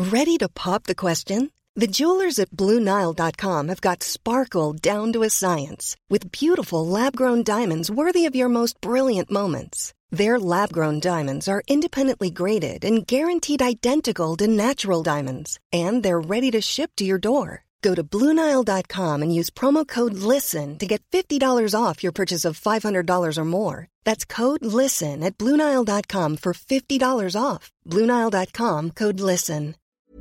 Ready to pop the question? The jewelers at BlueNile.com have got sparkle down to a science with beautiful lab-grown diamonds worthy of your most brilliant moments. Their lab-grown diamonds are independently graded and guaranteed identical to natural diamonds, and they're ready to ship to your door. Go to BlueNile.com and use promo code LISTEN to get $50 off your purchase of $500 or more. That's code LISTEN at BlueNile.com for $50 off. BlueNile.com, code LISTEN.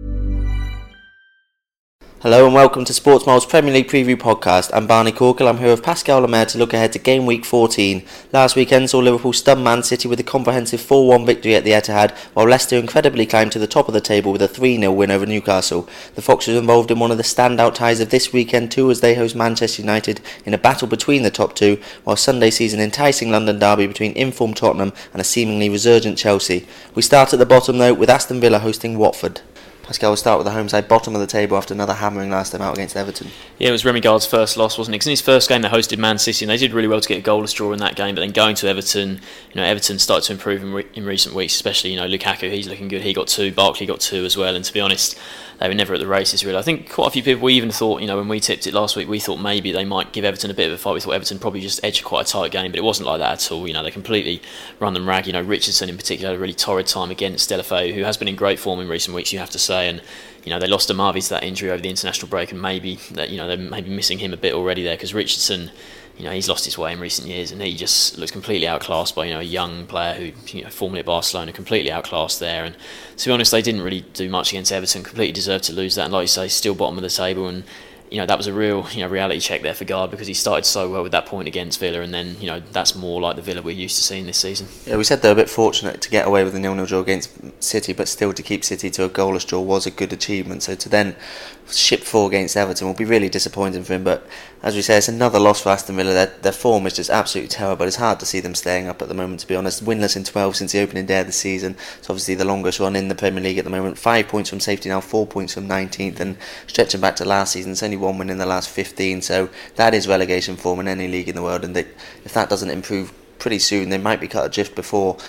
Hello and welcome to Sportsmile's Premier League Preview Podcast. I'm Barney Corkle. I'm here with Pascal Lemaire to look ahead to game week 14. Last weekend saw Liverpool stun Man City with a comprehensive 4-1 victory at the Etihad, while Leicester incredibly climbed to the top of the table with a 3-0 win over Newcastle. The Foxes are involved in one of the standout ties of this weekend too, as they host Manchester United in a battle between the top two, while Sunday sees an enticing London derby between informed Tottenham and a seemingly resurgent Chelsea. We start at the bottom though with Aston Villa hosting Watford. Pascal, we'll start with the home side, bottom of the table after another hammering last time out against Everton. Yeah, it was Remy Gard's first loss, wasn't it? Because in his first game they hosted Man City and they did really well to get a goalless draw in that game, but then going to Everton, Everton started to improve in recent weeks, especially, Lukaku, he's looking good, he got 2, Barkley got 2 as well, and to be honest, they were never at the races really. I think quite a few people, we even thought, when we tipped it last week, we thought maybe they might give Everton a bit of a fight. We thought Everton probably just edged quite a tight game, but it wasn't like that at all. They completely run them rag. Richardson in particular had a really torrid time against Deulofeu, who has been in great form in recent weeks, you have to say, and they lost Amavi to that injury over the international break, and maybe that they're maybe missing him a bit already there, because Richardson, he's lost his way in recent years, and he just looks completely outclassed by a young player who formerly at Barcelona, completely outclassed there. And to be honest, they didn't really do much against Everton, completely deserved to lose that, and like you say, still bottom of the table. And that was a real reality check there for Gard, because he started so well with that point against Villa, and then that's more like the Villa we're used to seeing this season. Yeah, we said they were a bit fortunate to get away with the 0-0 draw against City, but still to keep City to a goalless draw was a good achievement. So to then ship 4 against Everton will be really disappointing for him. But as we say, it's another loss for Aston Villa. Their form is just absolutely terrible. It's hard to see them staying up at the moment, to be honest. Winless in 12 since the opening day of the season. It's obviously the longest run in the Premier League at the moment. 5 points from safety now, 4 points from 19th, and stretching back to last season, it's only 1 win in the last 15. So that is relegation form in any league in the world, and if that doesn't improve pretty soon, they might be cut adrift before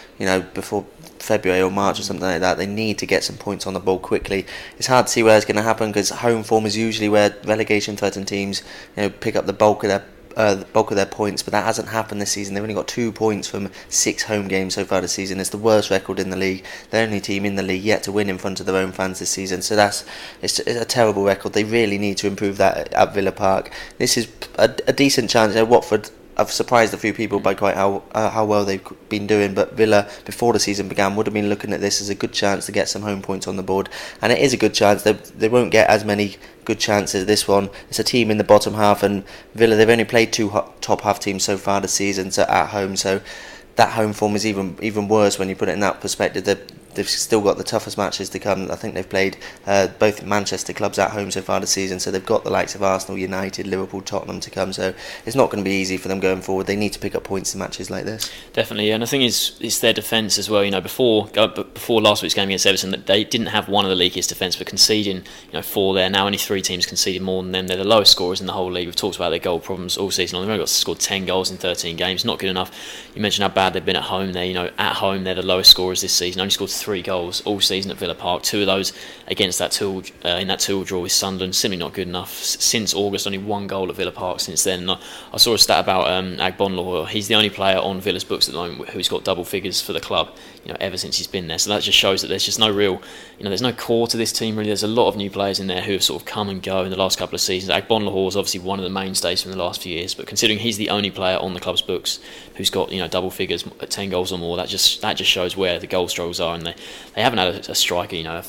February or March or something like that. They need to get some points on the board quickly. It's hard to see where it's going to happen, because home form is usually where relegation threatened teams pick up the bulk of their points, but that hasn't happened this season. They've only got 2 points from 6 home games so far this season. It's the worst record in the league. They're the only team in the league yet to win in front of their own fans this season, so it's a terrible record. They really need to improve that at Villa Park. This is a decent chance. Watford, I've surprised a few people by quite how well they've been doing, but Villa, before the season began, would have been looking at this as a good chance to get some home points on the board, and it is a good chance. They won't get as many good chances as this one. It's a team in the bottom half, and Villa, they've only played 2 top half teams so far this season, so at home, so that home form is even worse when you put it in that perspective. They've still got the toughest matches to come. I think they've played both Manchester clubs at home so far this season, so they've got the likes of Arsenal, United, Liverpool, Tottenham to come, so it's not going to be easy for them going forward. They need to pick up points in matches like this. Definitely, and I think it's their defence as well. Before last week's game against Everton, they didn't have one of the league's defence, but conceding 4 there. Now only 3 teams conceded more than them. They're the lowest scorers in the whole league. We've talked about their goal problems all season long. They've only scored 10 goals in 13 games. Not good enough. You mentioned how bad they've been at home there. At home, they're the lowest scorers this season. Only scored 3 goals all season at Villa Park. 2 of those against that in that 2-2 draw with Sunderland. Simply not good enough. Since August, only 1 goal at Villa Park since then. I saw a stat about Agbonlahor. He's the only player on Villa's books at the moment who's got double figures for the club, ever since he's been there. So that just shows that there's just no real, there's no core to this team really. There's a lot of new players in there who have sort of come and go in the last couple of seasons. Agbonlahor is obviously one of the mainstays from the last few years, but considering he's the only player on the club's books who's got double figures at 10 goals or more, that just shows where the goal struggles are, and they haven't had a striker, a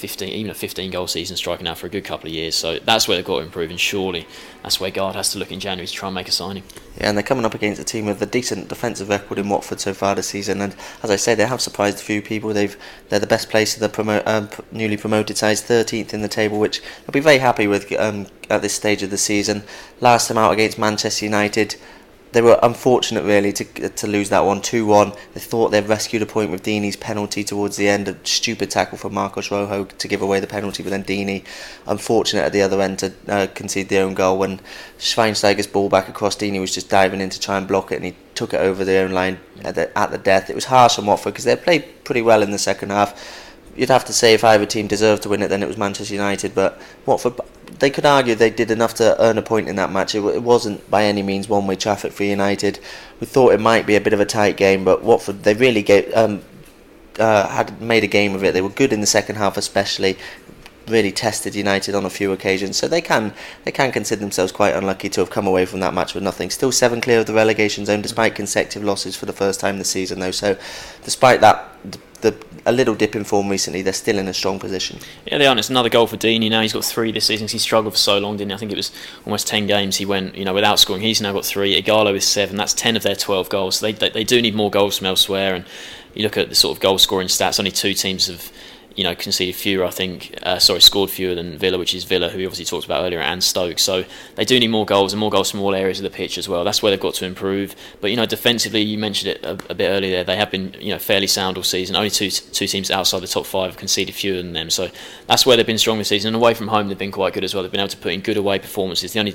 15 goal season striker now for a good couple of years. So that's where they've got to improve, and surely that's where Gard has to look in January to try and make a signing. Yeah, and they're coming up against a team with a decent defensive record in Watford so far this season, and as I say, they have surprised a few people. They're the best place of the newly promoted sides, 13th in the table, which they'll be very happy with at this stage of the season. Last time out against Manchester United, they were unfortunate really to lose that one 2-1. They thought they'd rescued a point with Deeney's penalty towards the end, a stupid tackle from Marcos Rojo to give away the penalty, but then Deeney, unfortunate at the other end to concede their own goal. When Schweinsteiger's ball back across, Deeney was just diving in to try and block it, and he took it over their own line at the death. It was harsh on Watford because they played pretty well in the second half. you'd have to say if either team deserved to win it, then it was Manchester United. But Watford, they could argue they did enough to earn a point in that match. It wasn't by any means one-way traffic for United. We thought it might be a bit of a tight game, but Watford, they really had made a game of it. They were good in the second half, especially. Really tested United on a few occasions, so they can consider themselves quite unlucky to have come away from that match with nothing. Still 7 clear of the relegation zone despite consecutive losses for the first time this season, though. So despite that, a little dip in form recently, they're still in a strong position. Yeah, they are. It's another goal for Deeney now. He's got 3 this season. He struggled for so long, didn't he? I think it was almost 10 games he went without scoring. He's now got 3. Igalo with 7. That's 10 of their 12 goals. So they do need more goals from elsewhere. And you look at the sort of goal scoring stats, only 2 teams have conceded fewer, scored fewer than Villa, which is Villa, who we obviously talked about earlier, and Stoke. So they do need more goals, and more goals from all areas of the pitch as well. That's where they've got to improve. But defensively, you mentioned it a bit earlier there, they have been fairly sound all season. Only two teams outside the top 5 have conceded fewer than them. So that's where they've been strong this season. And away from home, they've been quite good as well. They've been able to put in good away performances. The only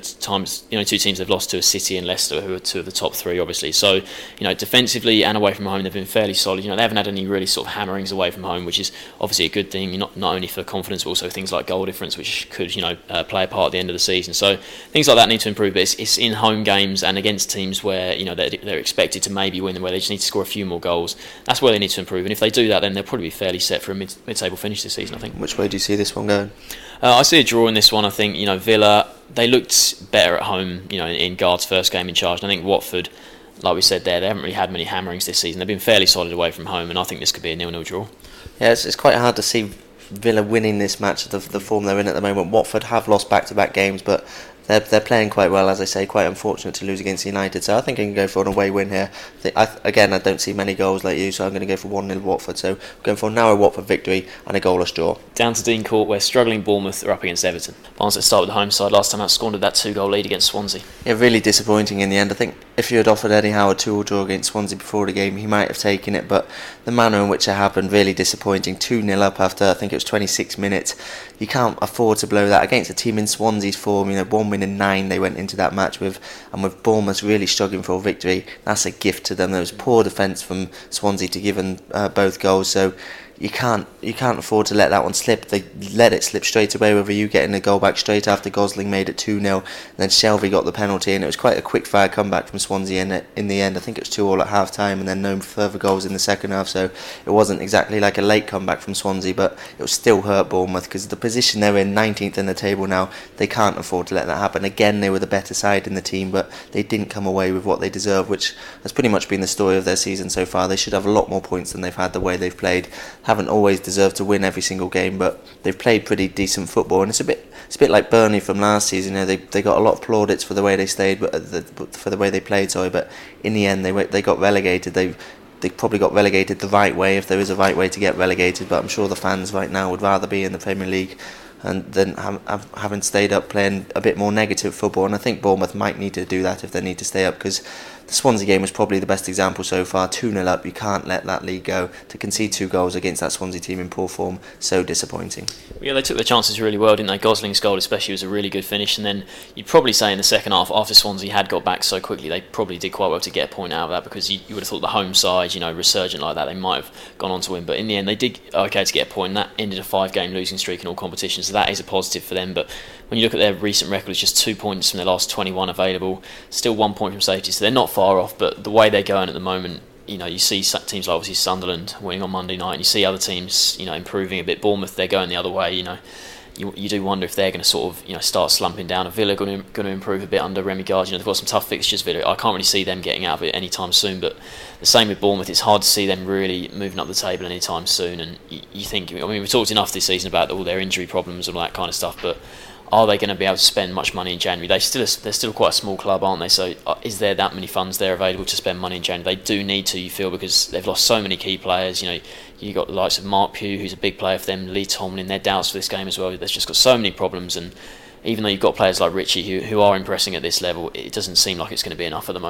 2 teams they've lost to are City and Leicester, who are 2 of the top 3, obviously. So defensively and away from home, they've been fairly solid. They haven't had any really sort of hammerings away from home, which is obviously a good thing. Not only for confidence, but also things like goal difference, which could play a part at the end of the season. So things like that need to improve. But it's in home games and against teams where they're expected to maybe win, where they just need to score a few more goals. That's where they need to improve. And if they do that, then they'll probably be fairly set for a mid-table finish this season, I think. Which way do you see this one going? I see a draw in this one. I think Villa, they looked better at home. In Guard's first game in charge. And I think Watford, like we said there, they haven't really had many hammerings this season. They've been fairly solid away from home, and I think this could be a 0-0 draw. Yeah, it's quite hard to see Villa winning this match, the form they're in at the moment. Watford have lost back-to-back games, but they're playing quite well, as I say. Quite unfortunate to lose against United, so I think I can go for an away win here. I don't see many goals like you, so I'm going to go for 1-0 Watford. So I'm going for a narrow Watford victory and a goalless draw. Down to Dean Court, where struggling Bournemouth are up against Everton. Barnes, let's start with the home side. Last time out, squandered that 2-goal lead against Swansea. Yeah, really disappointing in the end. I think if you had offered Eddie Howe a 2-2 draw against Swansea before the game, he might have taken it, but the manner in which it happened, really disappointing. 2-0 up after, I think it was 26 minutes. You can't afford to blow that against a team in Swansea's form. 1 win in 9 they went into that match with, and with Bournemouth really struggling for a victory, that's a gift to them. There was poor defence from Swansea to give them both goals, so you can't afford to let that one slip. They let it slip straight away with you getting a goal back straight after Gosling made it 2-0. Then Shelvey got the penalty, and it was quite a quick fire comeback from Swansea in the end. I think it was 2-2 at half time, and then no further goals in the second half, so it wasn't exactly like a late comeback from Swansea, but it will still hurt Bournemouth because the position they're in, 19th in the table now, they can't afford to let that happen. Again, they were the better side in the team, but they didn't come away with what they deserve, which has pretty much been the story of their season so far. They should have a lot more points than they've had the way they've played. Haven't always deserved to win every single game, but they've played pretty decent football, and it's a bit like Burnley from last season. They got a lot of plaudits for the way they stayed, but for the way they played. But in the end, they got relegated. They probably got relegated the right way, if there is a right way to get relegated. But I'm sure the fans right now would rather be in the Premier League and then having stayed up playing a bit more negative football. And I think Bournemouth might need to do that if they need to stay up, because the Swansea game was probably the best example so far. 2-0 up, you can't let that lead go. To concede 2 goals against that Swansea team in poor form, so disappointing. Yeah, they took their chances really well, didn't they? Gosling's goal especially was a really good finish, and then you'd probably say in the second half, after Swansea had got back so quickly, they probably did quite well to get a point out of that, because you would have thought the home side, resurgent like that, they might have gone on to win, but in the end they did okay to get a point, and that ended a 5-game losing streak in all competitions, so that is a positive for them. But when you look at their recent record, it's just 2 points from their last 21 available, still 1 point from safety, so they're not far off. But the way they're going at the moment, you see teams like obviously Sunderland winning on Monday night, and you see other teams improving a bit. Bournemouth, they're going the other way. You do wonder if they're going to sort of start slumping down. Are Villa going to improve a bit under Remy Gard? They've got some tough fixtures. Villa, I can't really see them getting out of it anytime soon. But the same with Bournemouth. It's hard to see them really moving up the table anytime soon. And you think, we've talked enough this season about all their injury problems and all that kind of stuff, but are they going to be able to spend much money in January? They're still quite a small club, aren't they? So is there that many funds there available to spend money in January? They do need to, you feel, because they've lost so many key players. You got the likes of Mark Pugh, who's a big player for them, Lee Tomlin, their doubts for this game as well. They've just got so many problems, and even though you've got players like Richie who are impressing at this level, it doesn't seem like it's going to be enough at the moment.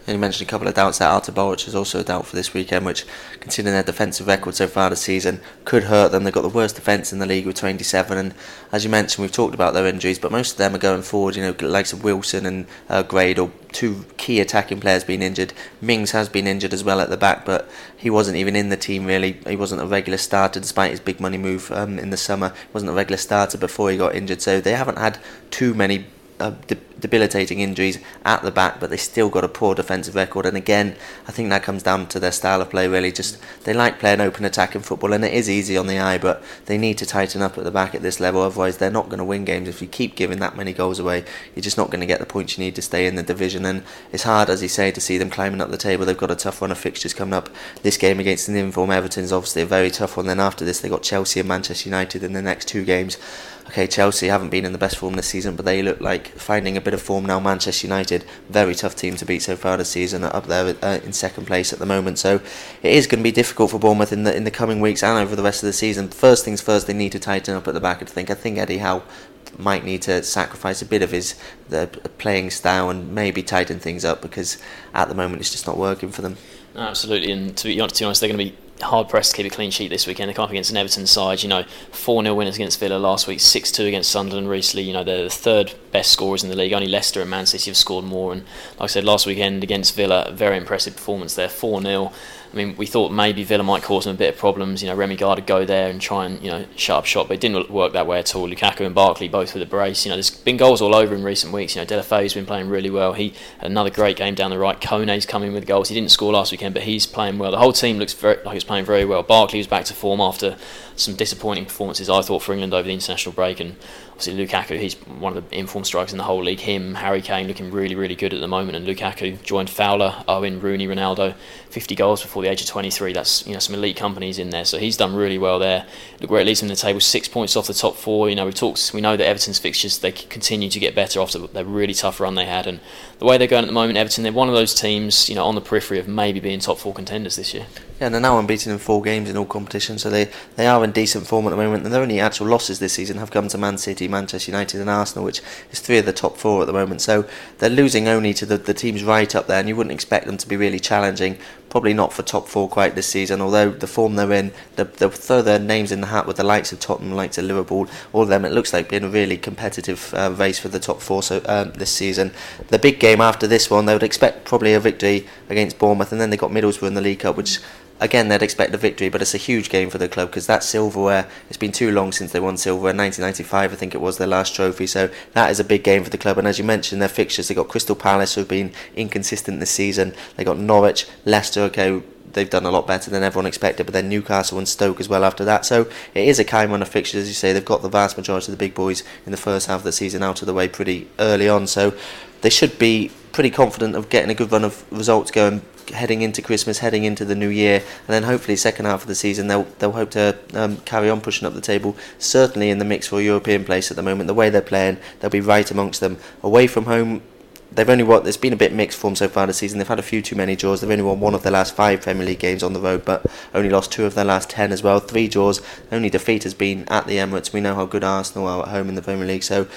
And you mentioned a couple of doubts that Artur Boruc is also a doubt for this weekend, which, considering their defensive record so far this season, could hurt them. They've got the worst defence in the league with 27, and as you mentioned, we've talked about their injuries, but most of them are going forward, likes of Wilson and Grade, or two key attacking players being injured. Mings has been injured as well at the back, but he wasn't even in the team really. He wasn't a regular starter despite his big money move in the summer. He wasn't a regular starter before he got injured, so they haven't had too many debilitating injuries at the back, but they still got a poor defensive record. And again, I think that comes down to their style of play really. Just they like playing open attacking football, and it is easy on the eye, but they need to tighten up at the back at this level, otherwise they're not going to win games. If you keep giving that many goals away, you're just not going to get the points you need to stay in the division, and it's hard, as you say, to see them climbing up the table. They've got a tough run of fixtures coming up. This game against the in-form Everton is obviously a very tough one. Then after this they've got Chelsea and Manchester United in the next two games. Okay, Chelsea haven't been in the best form this season, but they look like finding a bit of form now. Manchester United, very tough team to beat so far this season, are up there in second place at the moment. So it is going to be difficult for Bournemouth in the coming weeks and over the rest of the season. First things first, they need to tighten up at the back. I think Eddie Howe might need to sacrifice a bit of his playing style and maybe tighten things up, because at the moment it's just not working for them. Absolutely, and to be honest, they're going to be hard pressed to keep a clean sheet this weekend. They come up against an Everton side, 4-0 winners against Villa last week, 6-2 against Sunderland recently. They're the third best scorers in the league. Only Leicester and Man City have scored more, and like I said, last weekend against Villa, a very impressive performance there, 4-0. I mean, we thought maybe Villa might cause them a bit of problems. Remy Gard would go there and try and shut up shop, but it didn't work that way at all. Lukaku and Barkley both with a brace. There's been goals all over in recent weeks. Deulofeu's been playing really well. He had another great game down the right. Kone's coming with goals. He didn't score last weekend, but he's playing well. The whole team looks like he was playing very well. Barkley was back to form after some disappointing performances, I thought, for England over the international break, and obviously Lukaku, he's one of the informed strikers in the whole league. Him, Harry Kane looking really, really good at the moment, and Lukaku joined Fowler, Owen, Rooney, Ronaldo, 50 goals before the age of 23. That's some elite companies in there, so he's done really well there. Look where it leaves him in the table, 6 points off the top four. We know that Everton's fixtures, they continue to get better after their really tough run they had, and the way they're going at the moment, Everton, they're one of those teams on the periphery of maybe being top four contenders this year. Yeah, and they're now unbeaten in 4 games in all competitions, so they are in decent form at the moment, and their only actual losses this season have come to Man City, Manchester United and Arsenal, which is 3 of the top 4 at the moment, so they're losing only to the teams right up there, and you wouldn't expect them to be really challenging, probably not for top 4 quite this season, although the form they're in, they'll throw their names in the hat with the likes of Tottenham, likes of Liverpool, all of them. It looks like being a really competitive race for the top 4 this season. The big game after this one, they would expect probably a victory against Bournemouth, and then they got Middlesbrough in the League Cup, which again they'd expect a victory, but it's a huge game for the club because that silverware, it's been too long since they won silverware. 1995 I think it was their last trophy, so that is a big game for the club. And as you mentioned, their fixtures, they got Crystal Palace, who have been inconsistent this season, they got Norwich, Leicester, okay, they've done a lot better than everyone expected, but then Newcastle and Stoke as well after that, so it is a kind run of fixtures. As you say, they've got the vast majority of the big boys in the first half of the season out of the way pretty early on, so they should be pretty confident of getting a good run of results going heading into Christmas, heading into the new year, and then hopefully second half of the season they'll hope to carry on pushing up the table, certainly in the mix for a European place at the moment. The way they're playing, they'll be right amongst them. Away from home, there's been a bit mixed form so far this season. They've had a few too many draws. They've only won 1 of their last 5 Premier League games on the road, but only lost 2 of their last 10 as well. 3 draws. The only defeat has been at the Emirates. We know how good Arsenal are at home in the Premier League, so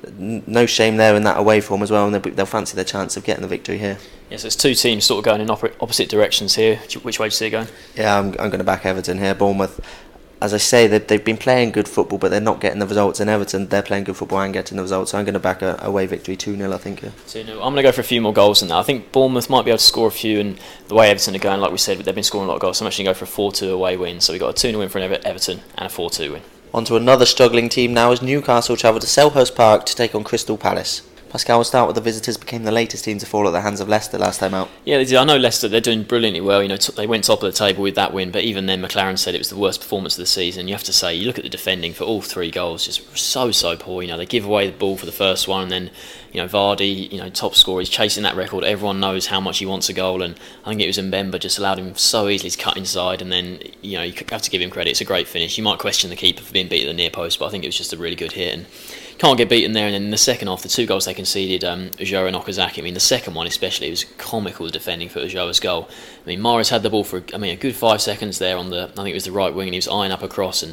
no shame there in that away form as well, and they'll fancy their chance of getting the victory here. Yes, there's 2 teams sort of going in opposite directions here. Which way do you see it going? Yeah, I'm going to back Everton here. Bournemouth, as I say, they've been playing good football, but they're not getting the results. And Everton, they're playing good football and getting the results. So I'm going to back a away victory, 2-0, I think. 2-0. I'm going to go for a few more goals than that. I think Bournemouth might be able to score a few, and the way Everton are going, like we said, they've been scoring a lot of goals. So I'm actually going to go for a 4-2 away win. So we've got a 2-0 win for Everton and a 4-2 win. On to another struggling team now as Newcastle travel to Selhurst Park to take on Crystal Palace. Pascal, we'll start with the visitors. Became the latest team to fall at the hands of Leicester last time out. Yeah, they did. I know Leicester, they're doing brilliantly well. They went top of the table with that win, but even then McLaren said it was the worst performance of the season. You have to say, you look at the defending for all 3 goals, just so poor. They give away the ball for the first one, and then Vardy, top scorer, he's chasing that record. Everyone knows how much he wants a goal, and I think it was Mbemba just allowed him so easily to cut inside, and then you have to give him credit. It's a great finish. You might question the keeper for being beat at the near post, but I think it was just a really good hit, and can't get beaten there. And then in the second half, the 2 goals they conceded, Ujou and Okazaki, I mean the second one especially, it was comical, the defending for Ujou's goal. I mean Mahrez had the ball for a good 5 seconds there on I think it was the right wing, and he was eyeing up across, and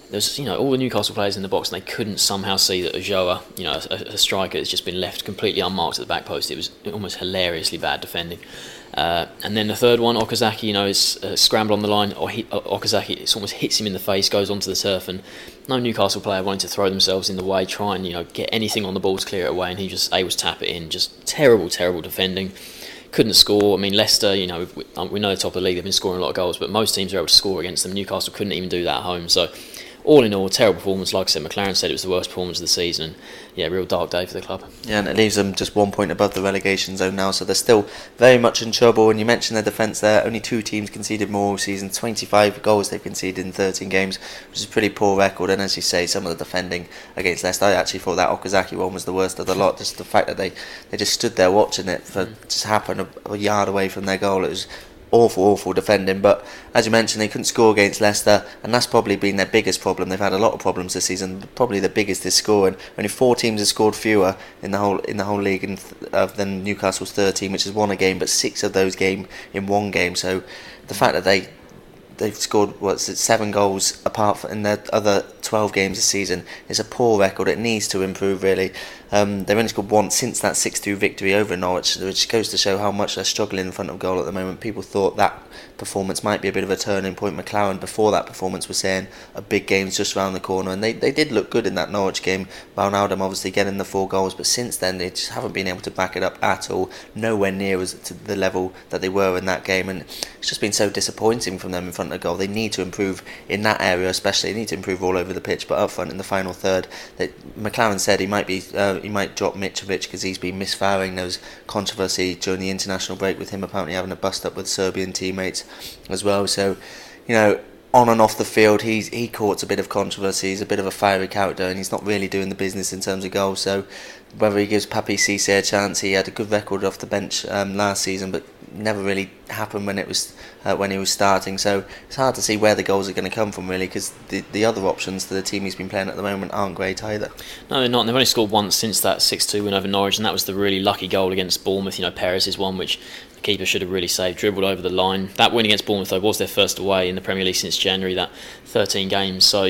there's all the Newcastle players in the box, and they couldn't somehow see that Ulloa, a striker, has just been left completely unmarked at the back post. It was almost hilariously bad defending. And then the third one, Okazaki, is a scramble on the line, or Okazaki, it almost hits him in the face, goes onto the turf, and no Newcastle player wanted to throw themselves in the way, try and get anything on the ball to clear it away, and he just able to tap it in. Just terrible defending. Couldn't score. I mean, Leicester, we know the top of the league, they've been scoring a lot of goals, but most teams are able to score against them. Newcastle couldn't even do that at home. So, all in all, terrible performance. Like I said, McLaren said it was the worst performance of the season. And, yeah, real dark day for the club. Yeah, and it leaves them just 1 point above the relegation zone now, so they're still very much in trouble. And you mentioned their defence there. Only 2 teams conceded more all season. 25 goals they've conceded in 13 games, which is a pretty poor record. And as you say, some of the defending against Leicester, I actually thought that Okazaki one was the worst of the lot. Just the fact that they just stood there watching it just happen a yard away from their goal. It was awful defending, but as you mentioned, they couldn't score against Leicester, and that's probably been their biggest problem. They've had a lot of problems this season. Probably the biggest is scoring. Only 4 teams have scored fewer in the whole league than Newcastle's 13, which is 1 a game, but 6 of those came in 1 game. So the fact that they've scored 7 goals in their other 12 games this season is a poor record. It needs to improve, really. They've only scored once since that 6-2 victory over Norwich, which goes to show how much they're struggling in front of goal at the moment. People thought that performance might be a bit of a turning point. McLaren, before that performance, was saying a big game's just around the corner, and they did look good in that Norwich game. Wijnaldum obviously getting the 4 goals, but since then they just haven't been able to back it up at all. Nowhere near as to the level that they were in that game, and it's just been so disappointing from them in front of goal. They need to improve in that area, especially. They need to improve all over the pitch, but up front in the final third, McLaren said he might drop Mitrovic because he's been misfiring. There was controversy during the international break with him apparently having a bust up with Serbian teammates as well. So, on and off the field, he courts a bit of controversy. He's a bit of a fiery character, and he's not really doing the business in terms of goals. So, whether he gives Papi Cissé a chance, he had a good record off the bench last season, but never really happened when he was starting. So it's hard to see where the goals are going to come from, really, because the other options for the team he's been playing at the moment aren't great either. No, they're not. They've only scored once since that 6-2 win over Norwich, and that was the really lucky goal against Bournemouth. Perez's one, which the keeper should have really saved, dribbled over the line. That win against Bournemouth, though, was their first away in the Premier League since January, that 13 games. So,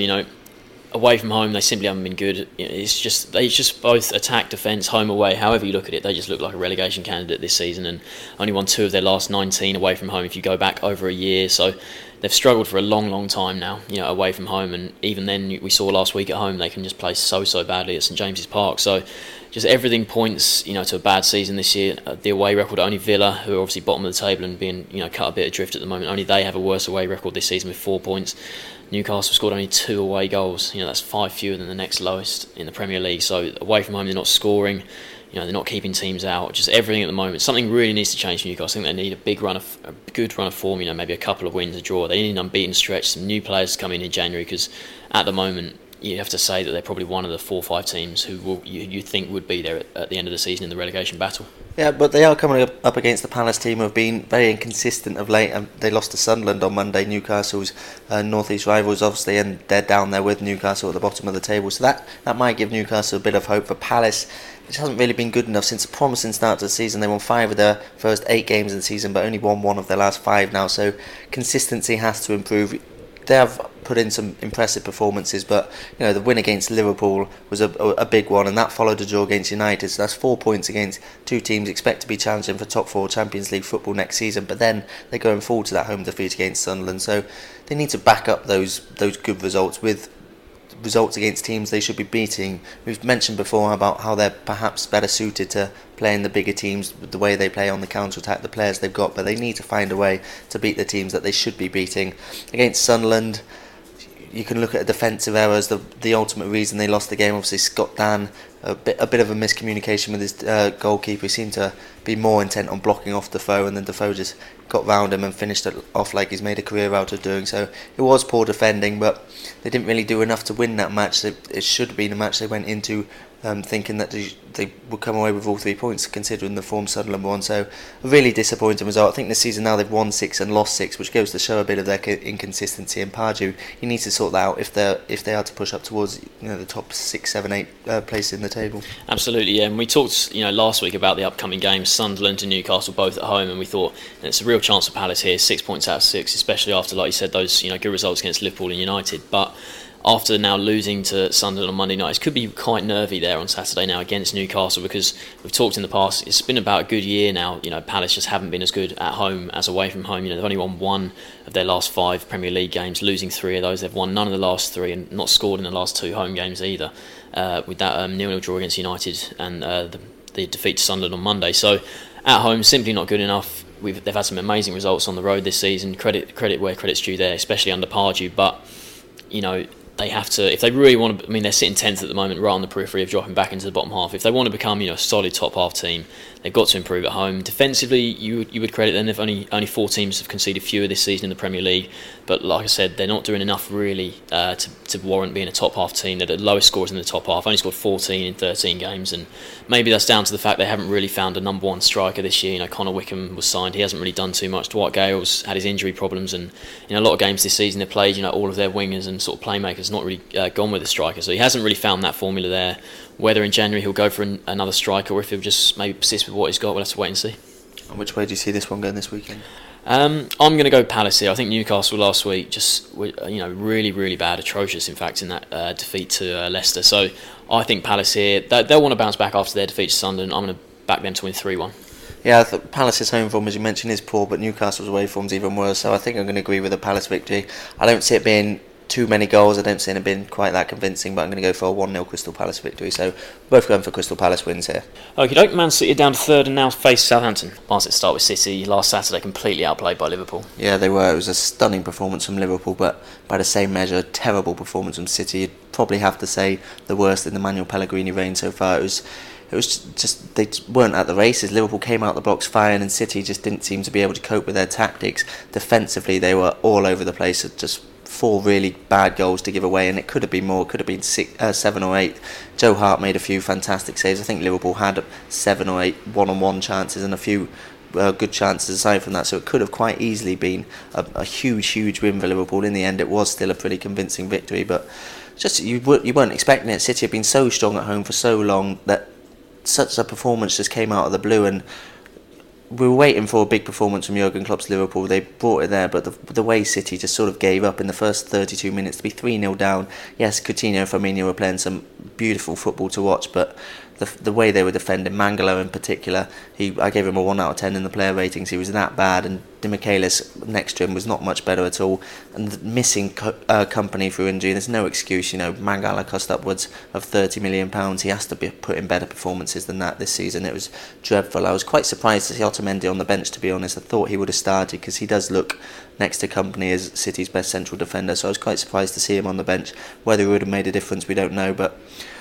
away from home, they simply haven't been good. They just both attack, defence, home, away. However you look at it, they just look like a relegation candidate this season, and only won 2 of their last 19 away from home. If you go back over a year, so they've struggled for a long time now. Away from home, and even then, we saw last week at home they can just play so badly at St James's Park. So just everything points, to a bad season this year. The away record, only Villa, who are obviously bottom of the table and being, cut a bit adrift at the moment, only they have a worse away record this season with 4 points. Newcastle scored only 2 away goals. That's 5 fewer than the next lowest in the Premier League. So away from home, they're not scoring. They're not keeping teams out. Just everything at the moment. Something really needs to change for Newcastle. I think they need a good run of form. Maybe a couple of wins, a draw. They need an unbeaten stretch. Some new players to come in January, because at the moment, you have to say that they're probably one of the 4 or 5 teams who you think would be there at the end of the season in the relegation battle. Yeah, but they are coming up against the Palace team, who have been very inconsistent of late. They lost to Sunderland on Monday, Newcastle's North East rivals, obviously, and they're down there with Newcastle at the bottom of the table. So that might give Newcastle a bit of hope. For Palace, which hasn't really been good enough since a promising start to the season. They won 5 of their first 8 games of the season, but only won 1 of their last 5 now. So consistency has to improve. They have put in some impressive performances, but the win against Liverpool was a big one, and that followed a draw against United. So that's 4 points against 2 teams expect to be challenging for top 4 Champions League football next season. But then they're going forward to that home defeat against Sunderland. So they need to back up those good results with results against teams they should be beating. We've mentioned before about how they're perhaps better suited to playing the bigger teams with the way they play on the counter-attack, the players they've got, but they need to find a way to beat the teams that they should be beating. Against Sunderland, you can look at defensive errors. The ultimate reason they lost the game, obviously Scott Dan, a bit of a miscommunication with his goalkeeper. He seemed to be more intent on blocking off Defoe, and then Defoe just got round him and finished it off like he's made a career out of doing. So it was poor defending, but they didn't really do enough to win that match. It should have been a match they went into thinking that they would come away with all 3 points, considering the form Sunderland won. So a really disappointing result. I think this season now they've won 6 and lost 6, which goes to show a bit of their inconsistency. And Pardew, he needs to sort that out if they are to push up towards the top 6, 7, 8 place in the table. Absolutely, yeah. And we talked last week about the upcoming games, Sunderland and Newcastle both at home, and we thought it's a real chance for Palace here, 6 points out of 6, especially after, like you said, those good results against Liverpool and United. But after now losing to Sunderland on Monday night, it could be quite nervy there on Saturday now against Newcastle, because we've talked in the past, it's been about a good year now. Palace just haven't been as good at home as away from home. They've only won 1 of their last 5 Premier League games, losing 3 of those. They've won none of the last 3 and not scored in the last 2 home games either, with that 0-0 draw against United and the defeat to Sunderland on Monday. So at home, simply not good enough. They've had some amazing results on the road this season. Credit where credit's due there, especially under Pardew. But they have to, if they really want to. I mean, they're sitting 10th at the moment, right on the periphery of dropping back into the bottom half. If they want to become a solid top half team, they've got to improve at home. Defensively, you would credit them. They've only 4 teams have conceded fewer this season in the Premier League. But like I said, they're not doing enough really to warrant being a top half team. They're the lowest scorers in the top half. Only scored 14 in 13 games, and maybe that's down to the fact they haven't really found a number 1 striker this year. Connor Wickham was signed. He hasn't really done too much. Dwight Gale's had his injury problems, and in a lot of games this season they've played all of their wingers and sort of playmakers not really gone with the striker. So he hasn't really found that formula there. Whether in January he'll go for another striker, or if he'll just maybe persist with what he's got, we'll have to wait and see. And which way do you see this one going this weekend? I'm going to go Palace here. I think Newcastle last week just really, really bad, atrocious in fact in that defeat to Leicester. So I think Palace here, they'll want to bounce back after their defeat to Sunderland. I'm going to back them to win 3-1. Yeah, I thought Palace's home form, as you mentioned, is poor, but Newcastle's away form's even worse. So I think I'm going to agree with a Palace victory. I don't see it being too many goals. I don't see it being quite that convincing, but I'm going to go for a 1-0 Crystal Palace victory. So both going for Crystal Palace wins here. Okey-doke, Man City down to 3rd and now face Southampton. Let's start with City. Last Saturday, completely outplayed by Liverpool. Yeah, they were. It was a stunning performance from Liverpool, but by the same measure, a terrible performance from City. You'd probably have to say the worst in the Manuel Pellegrini reign so far. It was just they weren't at the races. Liverpool came out the blocks firing, and City just didn't seem to be able to cope with their tactics. Defensively, they were all over the place. Just 4 really bad goals to give away, and it could have been more. It could have been 7 or 8. Joe Hart made a few fantastic saves. I think Liverpool had 7 or 8 one-on-one chances and a few good chances aside from that, so it could have quite easily been a huge win for Liverpool. In the end, it was still a pretty convincing victory, but just you weren't expecting it. City had been so strong at home for so long that such a performance just came out of the blue, and we were waiting for a big performance from Jurgen Klopp's Liverpool. They brought it there, but the way City just sort of gave up in the first 32 minutes to be 3-0 down. Yes, Coutinho and Firmino were playing some beautiful football to watch, but the way they were defending, Mangala in particular, I gave him a 1 out of 10 in the player ratings. He was that bad, and Demichelis next to him was not much better at all. And missing company through injury, there's no excuse. Mangala cost upwards of £30 million. He has to be put in better performances than that this season. It was dreadful. I was quite surprised to see Otamendi on the bench, to be honest. I thought he would have started because he does look, next to company, as City's best central defender. So I was quite surprised to see him on the bench. Whether he would have made a difference, we don't know, but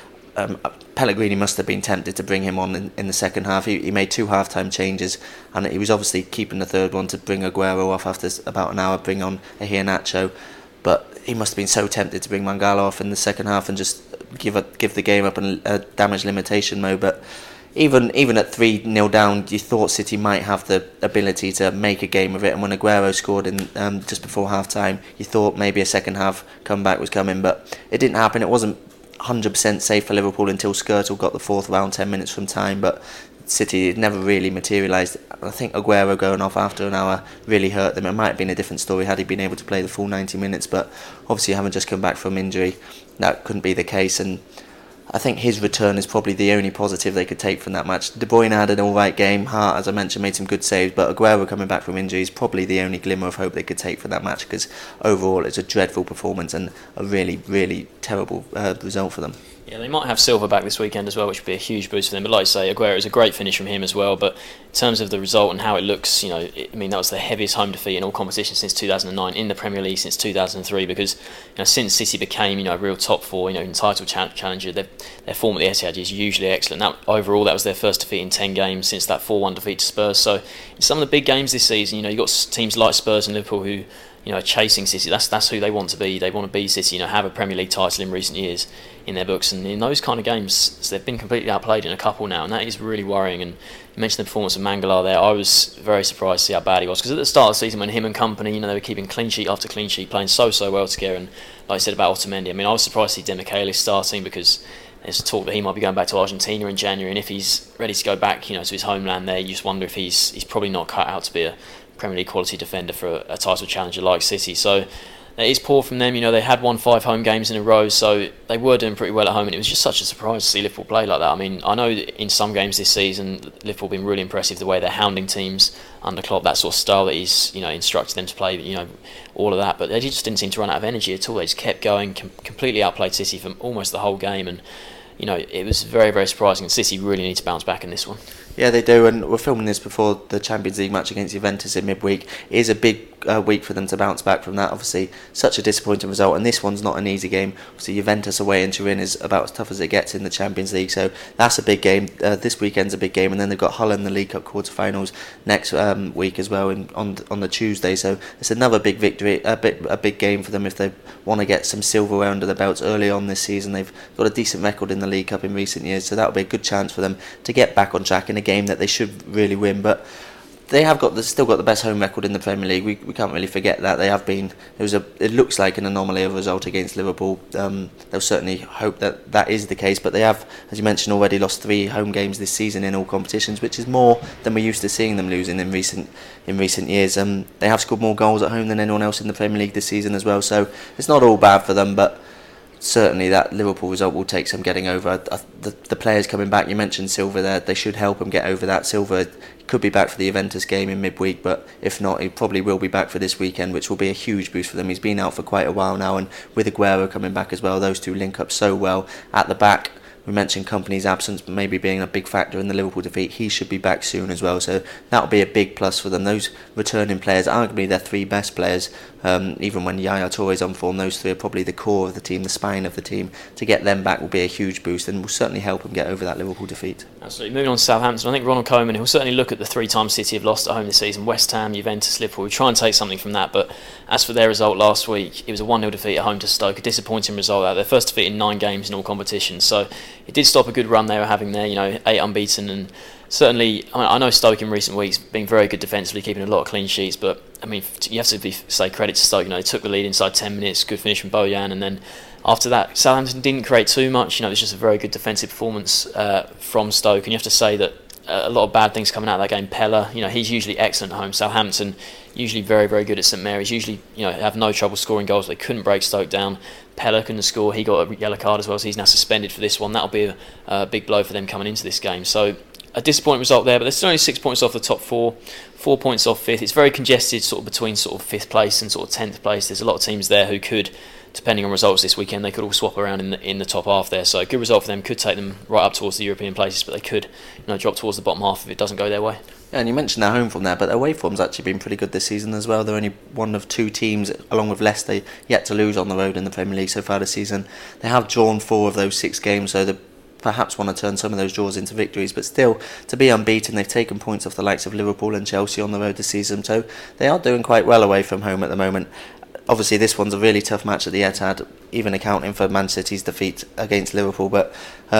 Pellegrini must have been tempted to bring him on in the second half. He made 2 half-time changes, and he was obviously keeping the third one to bring Aguero off after about an hour, bring on Iheanacho. But he must have been so tempted to bring Mangala off in the second half and just give the game up in damage limitation mode. But even at 3-0 down, you thought City might have the ability to make a game of it. And when Aguero scored in just before half-time, you thought maybe a second half comeback was coming, but it didn't happen. It wasn't 100% safe for Liverpool until Skrtel got the 4th round 10 minutes from time, but City never really materialised. I think Aguero going off after an hour really hurt them. It might have been a different story had he been able to play the full 90 minutes, but obviously having just come back from injury, that couldn't be the case, and I think his return is probably the only positive they could take from that match. De Bruyne had an alright game. Hart, as I mentioned, made some good saves, but Aguero coming back from injury is probably the only glimmer of hope they could take from that match, because overall it's a dreadful performance and a really, really terrible result for them. Yeah, they might have Silva back this weekend as well, which would be a huge boost for them. But like I say, Aguero is a great finish from him as well. But in terms of the result and how it looks, that was the heaviest home defeat in all competitions since 2009, in the Premier League since 2003. Because since City became a real top 4, title challenger, their form at the Etihad is usually excellent. Overall, that was their first defeat in 10 games since that 4-1 defeat to Spurs. So in some of the big games this season, you've got teams like Spurs and Liverpool who chasing City. That's who they want to be. They want to be City. Have a Premier League title in recent years in their books, and in those kind of games, they've been completely outplayed in a couple now, and that is really worrying. And you mentioned the performance of Mangala there. I was very surprised to see how bad he was, because at the start of the season, when him and company, they were keeping clean sheet after clean sheet, playing so well together. And like I said about Otamendi, I was surprised to see Demichelis starting, because there's talk that he might be going back to Argentina in January, and if he's ready to go back, to his homeland there, you just wonder if he's probably not cut out to be a Premier League quality defender for a title challenger like City. So It is poor from them. They had won 5 home games in a row, so they were doing pretty well at home, and it was just such a surprise to see Liverpool play like that. I mean, I know that in some games this season, Liverpool have been really impressive the way they're hounding teams under Klopp, that sort of style that he's instructed them to play, all of that. But they just didn't seem to run out of energy at all. They just kept going, completely outplayed City for almost the whole game, and it was very, very surprising. City really need to bounce back in this one. Yeah, they do, and we're filming this before the Champions League match against Juventus in midweek. It is a big week for them to bounce back from that. Obviously, such a disappointing result, and this one's not an easy game. Obviously, Juventus away in Turin is about as tough as it gets in the Champions League, so that's a big game. This weekend's a big game, and then they've got Hull in the League Cup quarter-finals next week as well on the Tuesday. So it's another big victory, a big game for them if they want to get some silverware under their belts early on this season. They've got a decent record in the League Cup in recent years, so that'll be a good chance for them to get back on track in a game that they should really win. But they have still got the best home record in the Premier League. We can't really forget that. They have been. It looks like an anomaly of a result against Liverpool. They'll certainly hope that is the case. But they have, as you mentioned, already lost 3 home games this season in all competitions, which is more than we're used to seeing them losing in recent years. They have scored more goals at home than anyone else in the Premier League this season as well. So it's not all bad for them, but certainly that Liverpool result will take some getting over. The players coming back, you mentioned Silva there, they should help him get over that. Silva could be back for the Juventus game in midweek, but if not, he probably will be back for this weekend, which will be a huge boost for them. He's been out for quite a while now, and with Aguero coming back as well, those two link up so well at the back. We mentioned Kompany's absence maybe being a big factor in the Liverpool defeat. He should be back soon as well, so that'll be a big plus for them. Those returning players, arguably their 3 best players, even when Yaya Touré's on form, those 3 are probably the core of the team, the spine of the team. To get them back will be a huge boost and will certainly help them get over that Liverpool defeat. Absolutely. Moving on to Southampton, I think Ronald Koeman, he'll certainly look at the 3 times City have lost at home this season, West Ham, Juventus, Liverpool. We'll try and take something from that, but as for their result last week, it was a 1-0 defeat at home to Stoke, a disappointing result. Their first defeat in 9 games in all competitions, so it did stop a good run they were having there, 8 unbeaten, and certainly, I know Stoke in recent weeks being very good defensively, keeping a lot of clean sheets, but I mean, you have to say credit to Stoke. They took the lead inside 10 minutes, good finish from Bojan, and then after that, Southampton didn't create too much. It was just a very good defensive performance from Stoke, and you have to say that a lot of bad things coming out of that game. Pella, he's usually excellent at home. Southampton, usually very, very good at St Mary's. Usually, have no trouble scoring goals. They couldn't break Stoke down. Pella couldn't score. He got a yellow card as well, so he's now suspended for this one. That'll be a big blow for them coming into this game. So a disappointing result there, but they're still only 6 points off the top 4, 4 points off 5th. It's very congested, sort of between sort of 5th place and sort of 10th place. There's a lot of teams there who could, depending on results this weekend, they could all swap around in the top half there. So a good result for them could take them right up towards the European places, but they could drop towards the bottom half if it doesn't go their way. Yeah, and you mentioned their home form there, but their away form's actually been pretty good this season as well. They're only one of 2 teams, along with Leicester, yet to lose on the road in the Premier League so far this season. They have drawn 4 of those 6 games, so they perhaps want to turn some of those draws into victories, but still, to be unbeaten, they've taken points off the likes of Liverpool and Chelsea on the road this season, so they are doing quite well away from home at the moment. Obviously, this one's a really tough match at the Etihad, even accounting for Man City's defeat against Liverpool, but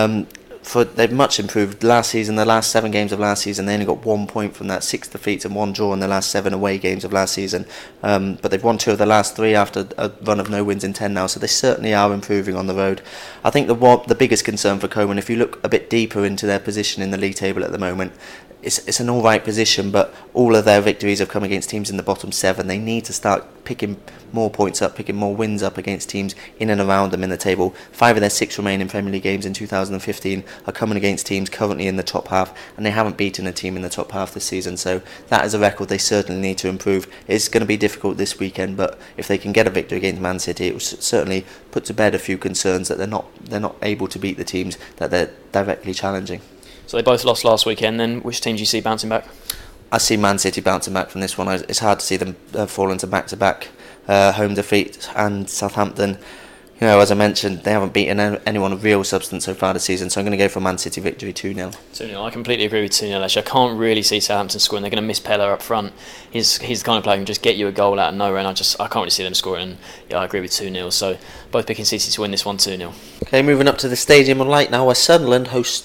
they've much improved. Last season, the last 7 games of last season, they only got 1 point from that, 6 defeats and 1 draw in the last 7 away games of last season. But they've won 2 of the last 3 after a run of no wins in 10 now, so they certainly are improving on the road. I think the biggest concern for Koeman, if you look a bit deeper into their position in the league table at the moment, it's an alright position, but all of their victories have come against teams in the bottom 7. They need to start picking more points up, picking more wins up against teams in and around them in the table. 5 of their 6 remaining Premier League games in 2015 are coming against teams currently in the top half, and they haven't beaten a team in the top half this season, so that is a record they certainly need to improve. It's going to be difficult this weekend, but if they can get a victory against Man City, it will certainly put to bed a few concerns that they're not able to beat the teams that they're directly challenging. So they both lost last weekend, then which team do you see bouncing back? I see Man City bouncing back from this one. It's hard to see them fall into back-to-back home defeat, and Southampton, as I mentioned, they haven't beaten anyone of real substance so far this season, so I'm going to go for Man City victory 2-0. 2-0, I completely agree with 2-0 actually. I can't really see Southampton scoring. They're going to miss Pella up front. He's the kind of player who can just get you a goal out of nowhere, and I can't really see them scoring, and yeah, I agree with 2-0, so both picking City to win this one 2-0. Okay, moving up to the Stadium of Light now, where Sunderland host Stoke.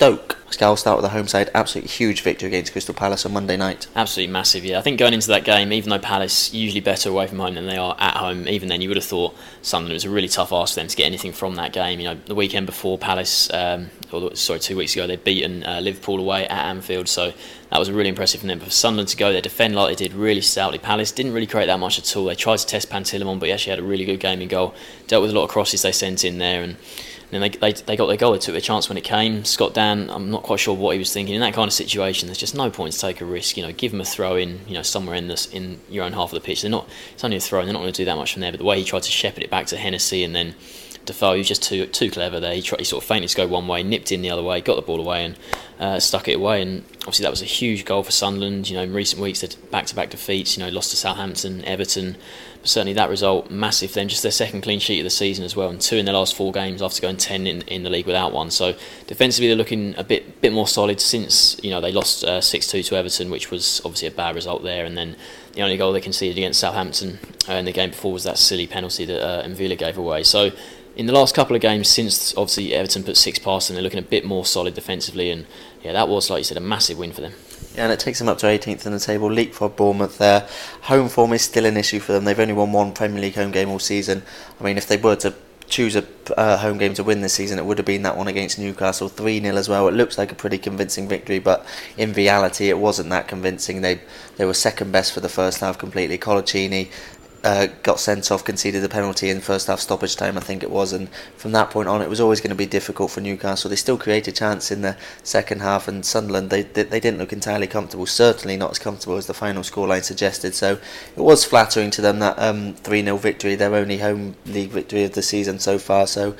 I'll start with the home side. Absolutely huge victory against Crystal Palace on Monday night. Absolutely massive, yeah. I think going into that game, even though Palace usually better away from home than they are at home, even then you would have thought Sunderland was a really tough ask for them to get anything from that game. The weekend before, Palace, 2 weeks ago, they'd beaten Liverpool away at Anfield, so that was really impressive from them. But for Sunderland to go there, defend like they did really stoutly. Palace didn't really create that much at all. They tried to test Pantilimon, but he actually had a really good game in goal. Dealt with a lot of crosses they sent in there, and then they got their goal. They took their chance when it came. Scott Dan, I'm not quite sure what he was thinking. In that kind of situation, there's just no point to take a risk. Give them a throw in, somewhere in your own half of the pitch. It's only a throw, and they're not going to do that much from there. But the way he tried to shepherd it back to Hennessy, and then Defoe, he was just too clever there. He sort of feinted to go one way, nipped in the other way, got the ball away, and stuck it away. And obviously that was a huge goal for Sunderland. In recent weeks they'd back-to-back defeats. Lost to Southampton, Everton. But certainly that result massive for them. Just their second clean sheet of the season as well, and 2 in their last 4 games after going 10 in the league without one. So defensively they're looking a bit more solid since they lost 6-2 to Everton, which was obviously a bad result there. And then the only goal they conceded against Southampton in the game before was that silly penalty that Mvila gave away. So in the last couple of games since obviously Everton put 6 past them, they're looking a bit more solid defensively, and that was, like you said, a massive win for them. Yeah, and it takes them up to 18th in the table, leapfrog Bournemouth there. Home form is still an issue for them. They've only won 1 Premier League home game all season. I mean, if they were to choose a home game to win this season, it would have been that one against Newcastle, 3-0 as well. It looks like a pretty convincing victory, but in reality it wasn't that convincing. They were second best for the first half completely. Colaccini got sent off, conceded the penalty in first half stoppage time, I think it was, and from that point on it was always going to be difficult for Newcastle. They still created chance in the second half, and Sunderland, they didn't look entirely comfortable, certainly not as comfortable as the final scoreline suggested, so it was flattering to them, that 3-0 victory, their only home league victory of the season so far. So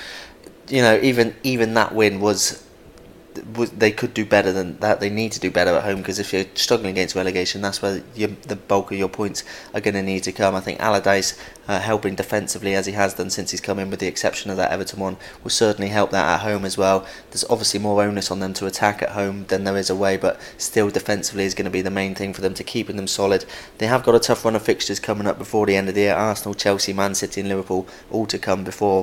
even that win was they could do better than that. They need to do better at home, because if you're struggling against relegation, that's where the bulk of your points are going to need to come. I think Allardyce helping defensively as he has done since he's come in, with the exception of that Everton one, will certainly help that at home as well. There's obviously more onus on them to attack at home than there is away, but still defensively is going to be the main thing for them to keeping them solid. They have got a tough run of fixtures coming up before the end of the year. Arsenal, Chelsea, Man City and Liverpool all to come before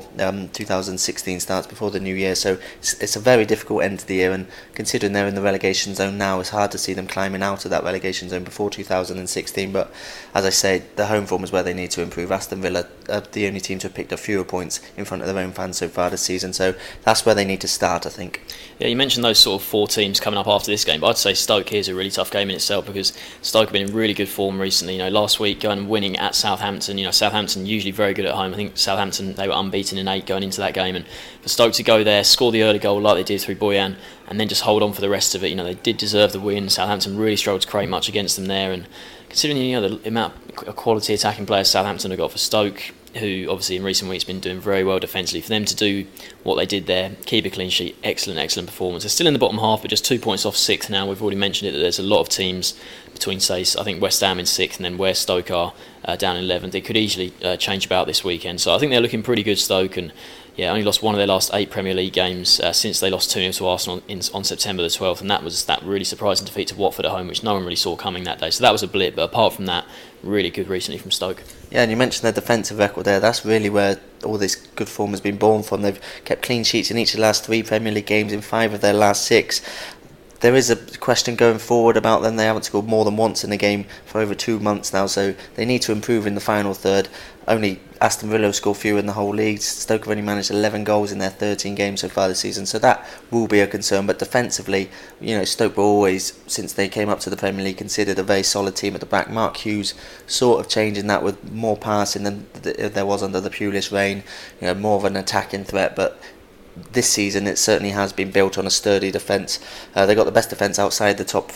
2016 starts, before the new year, so it's a very difficult end to the year, and considering they're in the relegation zone now, it's hard to see them climbing out of that relegation zone before 2016. But as I say, the home form is where they need to improve. Aston Villa are the only team to have picked up fewer points in front of their own fans so far this season, so that's where they need to start, I think. Yeah, you mentioned those sort of 4 teams coming up after this game, but I'd say Stoke here's a really tough game in itself, because Stoke have been in really good form recently. Last week going and winning at Southampton. Southampton usually very good at home. I think Southampton, they were unbeaten in 8 going into that game, and for Stoke to go there, score the early goal like they did through Boyan, and then just hold on for the rest of it. They did deserve the win. Southampton really struggled to create much against them there, and considering the amount of quality attacking players Southampton have got, for Stoke, who obviously in recent weeks been doing very well defensively, for them to do what they did there, keep a clean sheet, excellent performance. They're still in the bottom half, but just 2 points off 6th now. We've already mentioned it, that there's a lot of teams between, say, I think West Ham in 6th, and then where Stoke are down in 11th. They could easily change about this weekend, so I think they're looking pretty good, Stoke, and only lost 1 of their last 8 Premier League games since they lost 2-0 to Arsenal on September the 12th, and that was that really surprising defeat to Watford at home, which no one really saw coming that day. So that was a blip, but apart from that, really good recently from Stoke. Yeah, and you mentioned their defensive record there. That's really where all this good form has been born from. They've kept clean sheets in each of the last 3 Premier League games, in 5 of their last 6. There is a question going forward about them. They haven't scored more than once in a game for over 2 months now, so they need to improve in the final third. Only Aston Villa have scored fewer in the whole league. Stoke have only managed 11 goals in their 13 games so far this season, so that will be a concern. But defensively, Stoke were always, since they came up to the Premier League, considered a very solid team at the back. Mark Hughes sort of changing that with more passing than there was under the Pulis reign, more of an attacking threat, but this season it certainly has been built on a sturdy defence. They got the best defence outside the top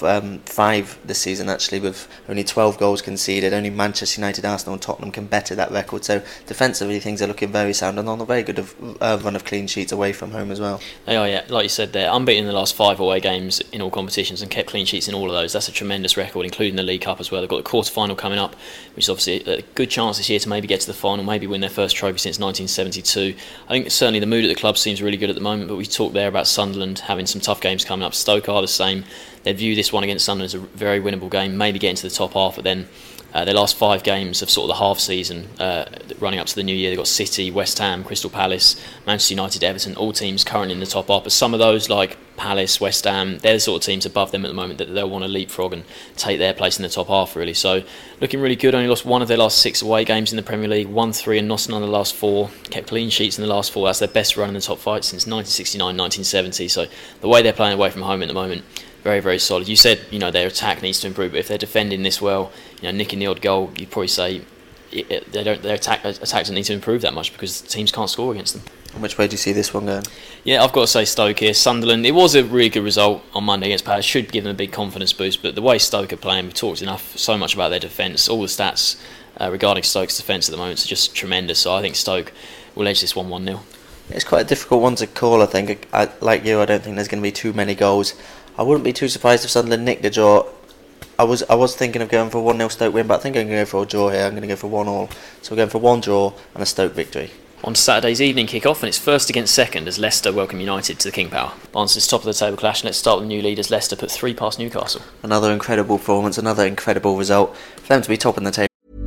5 this season, actually, with only 12 goals conceded. Only Manchester United, Arsenal and Tottenham can better that record, so defensively things are looking very sound, and on a very good run of clean sheets away from home as well. They are, yeah, like you said, they're unbeaten in the last 5 away games in all competitions and kept clean sheets in all of those. That's a tremendous record, including the League Cup as well. They've got the quarter-final coming up, which is obviously a good chance this year to maybe get to the final, maybe win their first trophy since 1972. I think certainly the mood at the club seems really good at the moment, but we talked there about Sunderland having some tough games coming up. Stoke are the same. They'd view this one against Sunderland as a very winnable game, maybe get into the top half, but then Their last 5 games of sort of the half season running up to the new year, they've got City, West Ham, Crystal Palace, Manchester United, Everton, all teams currently in the top half. But some of those, like Palace, West Ham, they're the sort of teams above them at the moment that they'll want to leapfrog and take their place in the top half, really. So looking really good. Only lost 1 of their last 6 away games in the Premier League, won 3 and lost none of the last 4. Kept clean sheets in the last 4. That's their best run in the top 5 since 1969, 1970. So the way they're playing away from home at the moment, very, very solid. You said, their attack needs to improve, but if they're defending this well, nicking the odd goal, you'd probably say their attack doesn't need to improve that much because teams can't score against them. And which way do you see this one going? Yeah, I've got to say Stoke here. Sunderland, it was a really good result on Monday against Palace. Should give them a big confidence boost, but the way Stoke are playing, we've talked so much about their defence. All the stats regarding Stoke's defence at the moment are just tremendous, so I think Stoke will edge this 1-0. It's quite a difficult one to call, I think. Like you, I don't think there's going to be too many goals. I wouldn't be too surprised if Sunderland nicked a draw. I was thinking of going for a 1-0 Stoke win, but I think I'm going to go for a draw here. I'm going to go for 1-1. So we're going for 1 draw and a Stoke victory. On Saturday's evening kick-off, and it's first against second as Leicester welcome United to the King Power. On to this top of the table clash, and let's start with the new leaders. Leicester put 3 past Newcastle. Another incredible performance, another incredible result. For them to be top in the table.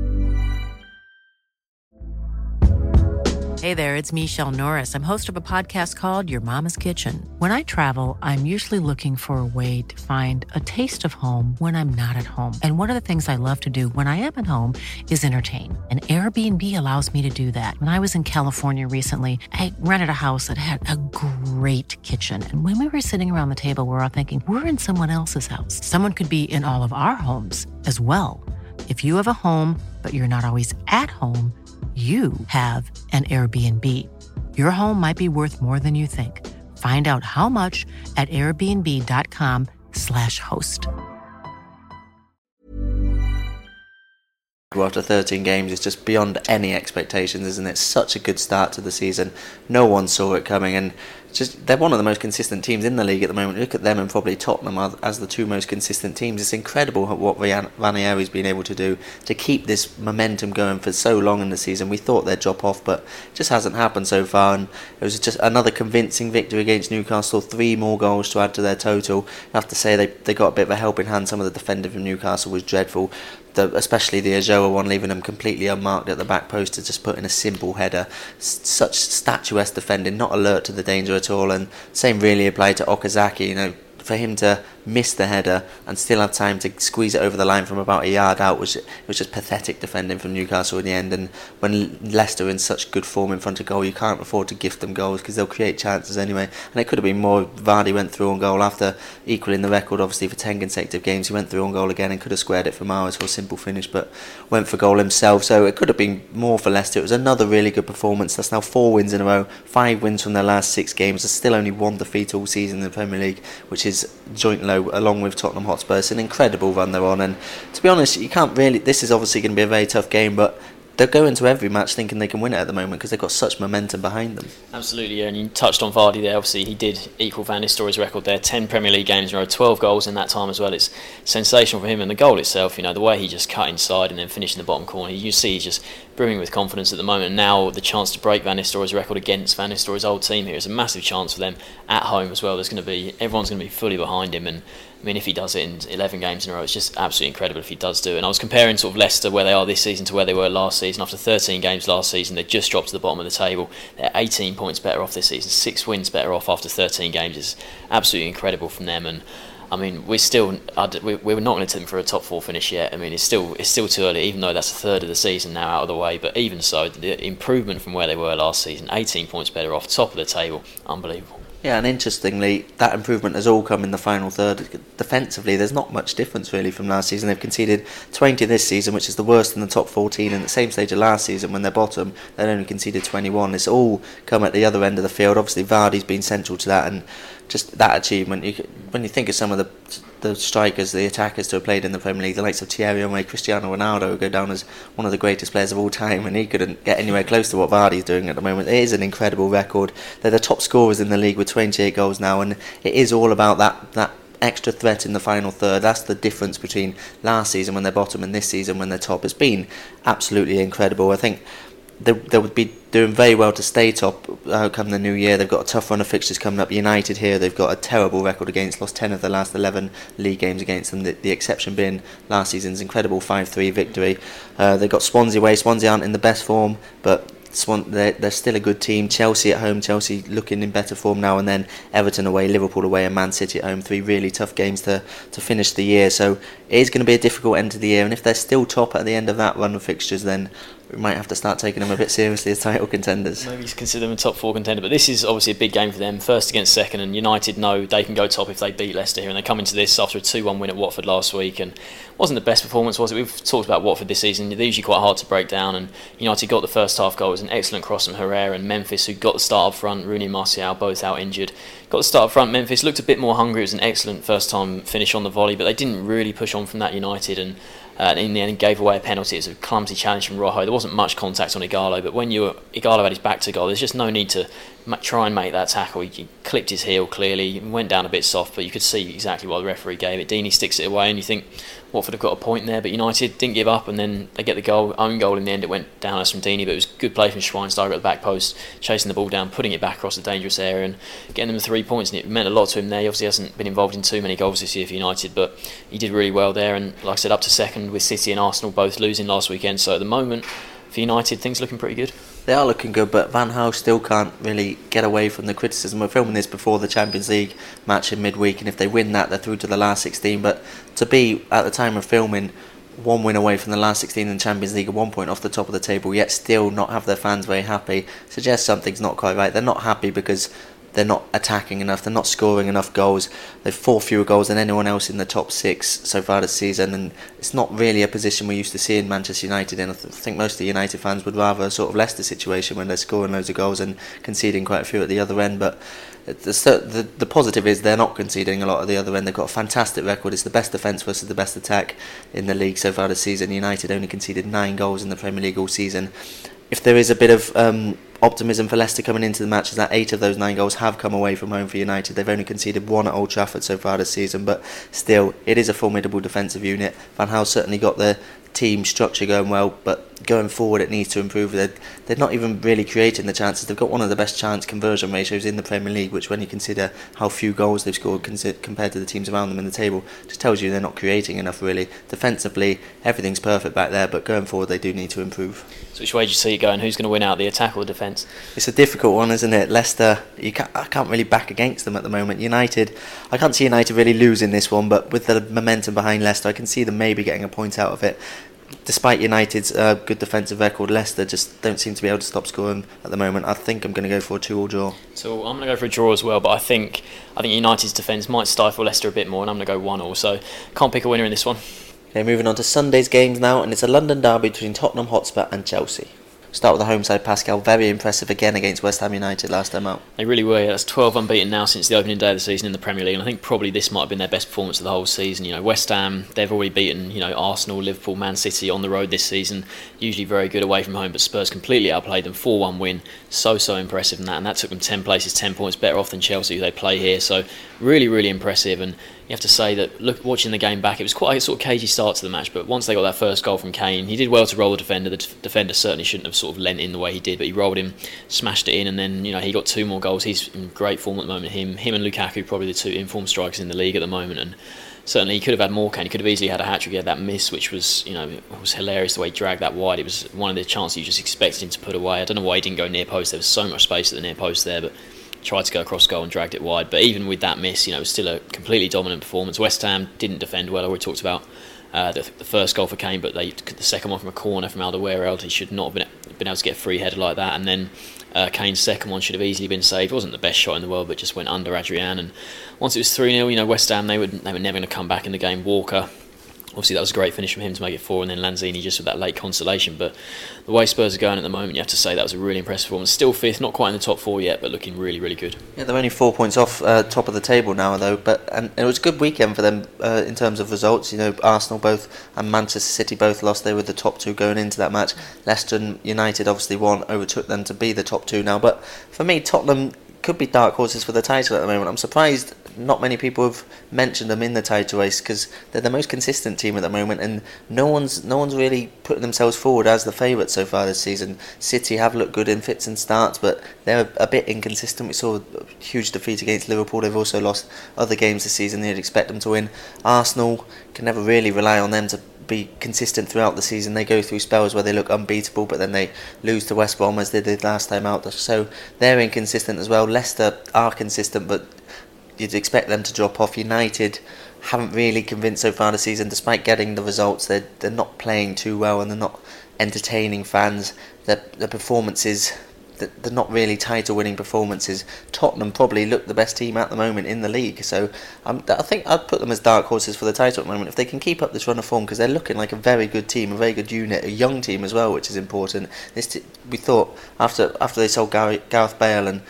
Hey there, it's Michelle Norris. I'm host of a podcast called Your Mama's Kitchen. When I travel, I'm usually looking for a way to find a taste of home when I'm not at home. And one of the things I love to do when I am at home is entertain. And Airbnb allows me to do that. When I was in California recently, I rented a house that had a great kitchen. And when we were sitting around the table, we're all thinking, we're in someone else's house. Someone could be in all of our homes as well. If you have a home, but you're not always at home, you have an Airbnb. Your home might be worth more than you think. Find out how much at airbnb.com/host. After 13 games, it's just beyond any expectations, isn't it? Such a good start to the season. No one saw it coming, and they're one of the most consistent teams in the league at the moment. Look at them and probably Tottenham as the 2 most consistent teams. It's incredible what Ranieri's been able to do to keep this momentum going for so long in the season. We thought they'd drop off, but it just hasn't happened so far, and it was just another convincing victory against Newcastle. 3 more goals to add to their total. I have to say they got a bit of a helping hand. Some of the defending from Newcastle was dreadful. Especially the Ajoa one, leaving them completely unmarked at the back post to just put in a simple header. Such statuesque defending, not alert to the danger at all, and same really applied to Okazaki. For him to miss the header and still have time to squeeze it over the line from about a yard out was just pathetic defending from Newcastle in the end. And when Leicester are in such good form in front of goal, you can't afford to gift them goals because they'll create chances anyway. And it could have been more. Vardy went through on goal after equaling the record obviously for 10 consecutive games. He went through on goal again and could have squared it for Mahrez for a simple finish, but went for goal himself. So it could have been more for Leicester. It was another really good performance. That's now 4 wins in a row, 5 wins from their last 6 games. There's still only 1 defeat all season in the Premier League, which is joint low along with Tottenham Hotspur. It's an incredible run they're on, and to be honest, you can't really. This is obviously going to be a very tough game, but they'll go into every match thinking they can win it at the moment because they've got such momentum behind them. Absolutely, yeah. And you touched on Vardy there. Obviously, he did equal Van Nistelrooy's record there. 10 Premier League games in a row, 12 goals in that time as well. It's sensational for him, and the goal itself, the way he just cut inside and then finished in the bottom corner. You see, he's just brimming with confidence at the moment. And now the chance to break Van Nistelrooy's record against Van Nistelrooy's old team here is a massive chance for them at home as well. Everyone's going to be fully behind him, and if he does it in 11 games in a row, it's just absolutely incredible if he does do it. And I was comparing sort of Leicester, where they are this season, to where they were last season. After 13 games last season, they just dropped to the bottom of the table. They're 18 points better off this season, 6 wins better off after 13 games. It's absolutely incredible from them. And we're not going to take them for a top 4 finish yet. It's still too early, even though that's a third of the season now out of the way. But even so, the improvement from where they were last season, 18 points better off, top of the table, unbelievable. Yeah, and interestingly, that improvement has all come in the final third. Defensively, there's not much difference really from last season. They've conceded 20 this season, which is the worst in the top 14. And at the same stage of last season, when they're bottom, they'd only conceded 21. It's all come at the other end of the field. Obviously, Vardy's been central to that, and just that achievement. When you think of some of the strikers, the attackers to have played in the Premier League, the likes of Thierry Henry, Cristiano Ronaldo, who go down as one of the greatest players of all time, and he couldn't get anywhere close to what Vardy's doing at the moment. It is an incredible record. They're the top scorers in the league with 28 goals now, and it is all about that extra threat in the final third. That's the difference between last season when they're bottom and this season when they're top. It's been absolutely incredible. I think they would be doing very well to stay top come the new year. They've got a tough run of fixtures coming up. United here, they've got a terrible record against, lost 10 of the last 11 league games against them, the exception being last season's incredible 5-3 victory. They've got Swansea away. Swansea aren't in the best form, but they're still a good team. Chelsea at home, Chelsea looking in better form now, and then Everton away, Liverpool away and Man City at home. 3 really tough games to finish the year, so it is going to be a difficult end to the year, and if they're still top at the end of that run of fixtures, then we might have to start taking them a bit seriously as title contenders. Maybe consider them a top 4 contender, but this is obviously a big game for them, first against second, and United know they can go top if they beat Leicester here, and they come into this after a 2-1 win at Watford last week, and wasn't the best performance, was it? We've talked about Watford this season, they're usually quite hard to break down, and United got the first half goal. It was an excellent cross from Herrera, and Memphis, who got the start up front, Rooney and Martial both out injured, got the start up front. Memphis looked a bit more hungry. It was an excellent first time finish on the volley, but they didn't really push on from that, United, and in the end gave away a penalty. It was a clumsy challenge from Rojo. There wasn't much contact on Ighalo, but when Ighalo had his back to goal, there's just no need to try and make that tackle. He clipped his heel clearly, he went down a bit soft, but you could see exactly why the referee gave it. Deeney sticks it away, and you think Watford have got a point there, but United didn't give up, and then they get the own goal in the end. It went down as from Deeney, but it was good play from Schweinsteiger at the back post, chasing the ball down, putting it back across the dangerous area and getting them 3 points, and it meant a lot to him there. He obviously hasn't been involved in too many goals this year for United, but he did really well there, and like I said, up to second with City and Arsenal both losing last weekend, so at the moment for United things looking pretty good. They are looking good, but Van Gaal still can't really get away from the criticism. We're filming this before the Champions League match in midweek, and if they win that, they're through to the last 16. But to be, at the time of filming, 1 win away from the last 16 in the Champions League, 1 point off the top of the table, yet still not have their fans very happy, suggests something's not quite right. They're not happy because they're not attacking enough, they're not scoring enough goals. They've 4 fewer goals than anyone else in the top 6 so far this season, and it's not really a position we're used to seeing Manchester United in. I think most of the United fans would rather a sort of Leicester situation when they're scoring loads of goals and conceding quite a few at the other end, but the positive is they're not conceding a lot at the other end. They've got a fantastic record. It's the best defence versus the best attack in the league so far this season. United only conceded 9 goals in the Premier League all season. If there is a bit of optimism for Leicester coming into the match, is that 8 of those 9 goals have come away from home for United. They've only conceded 1 at Old Trafford so far this season, but still, it is a formidable defensive unit. Van Gaal certainly got the team structure going well, but going forward it needs to improve. They're not even really creating the chances. They've got one of the best chance conversion ratios in the Premier League, which when you consider how few goals they've scored compared to the teams around them in the table, just tells you they're not creating enough really. Defensively, everything's perfect back there, but going forward they do need to improve. So which way do you see it going? Who's going to win out, the attack or the defence? It's a difficult one, isn't it? Leicester, I can't really back against them at the moment. United, I can't see United really losing this one, but with the momentum behind Leicester, I can see them maybe getting a point out of it. Despite United's good defensive record, Leicester just don't seem to be able to stop scoring at the moment. I think I'm going to go for a 2-2 draw. So I'm going to go for a draw as well, but I think United's defence might stifle Leicester a bit more, and I'm going to go 1-1. So can't pick a winner in this one. Okay, moving on to Sunday's games now, and it's a London derby between Tottenham Hotspur and Chelsea. Start with the home side, Pascal. Very impressive again against West Ham United last time out. They really were. That's 12 unbeaten now since the opening day of the season in the Premier League, and I think probably this might have been their best performance of the whole season. West Ham, they've already beaten Arsenal, Liverpool, Man City on the road this season. Usually very good away from home, but Spurs completely outplayed them. 4-1 win. So impressive in that, and that took them 10 places, 10 points better off than Chelsea, who they play here. So really impressive, and you have to say that watching the game back, it was quite a sort of cagey start to the match, but once they got that first goal from Kane, he did well to roll the defender. The defender certainly shouldn't have sort of lent in the way he did, but he rolled him, smashed it in, and then he got 2 more goals. He's in great form at the moment. Him and Lukaku probably the 2 informed strikers in the league at the moment, and certainly he could have had more. Kane, he could have easily had a hat-trick. He had that miss, which was it was hilarious the way he dragged that wide. It was one of the chances you just expected him to put away. I don't know why he didn't go near post. There was so much space at the near post there, but tried to go across goal and dragged it wide. But even with that miss, it was still a completely dominant performance. West Ham didn't defend well. I already talked about the first goal for Kane, but the second one from a corner from Alderweireld, he should not have been able to get a free header like that. And then Kane's second one should have easily been saved. It wasn't the best shot in the world, but just went under Adrian. And once it was 3-0, West Ham, they were never going to come back in the game. Walker, obviously that was a great finish from him to make it 4, and then Lanzini just with that late consolation. But the way Spurs are going at the moment, you have to say that was a really impressive performance. Still 5th, not quite in the top 4 yet, but looking really good. Yeah, they're only 4 points off top of the table now though, and it was a good weekend for them in terms of results. Arsenal both and Manchester City both lost. They were the top 2 going into that match. Leicester and United obviously won, overtook them to be the top 2 now, but for me Tottenham could be dark horses for the title at the moment. I'm surprised not many people have mentioned them in the title race because they're the most consistent team at the moment, and no one's really putting themselves forward as the favourite so far this season. City have looked good in fits and starts, but they're a bit inconsistent. We saw a huge defeat against Liverpool. They've also lost other games this season you'd expect them to win. Arsenal can never really rely on them to be consistent throughout the season. They go through spells where they look unbeatable, but then they lose to West Brom as they did last time out, so they're inconsistent as well. Leicester are consistent, but you'd expect them to drop off. United haven't really convinced so far this season, despite getting the results. They're not playing too well, and they're not entertaining fans. Their performances, they're not really title-winning performances. Tottenham probably look the best team at the moment in the league, so I think I'd put them as dark horses for the title at the moment if they can keep up this run of form, because they're looking like a very good team, a very good unit, a young team as well, which is important. We thought after they sold Gareth Bale and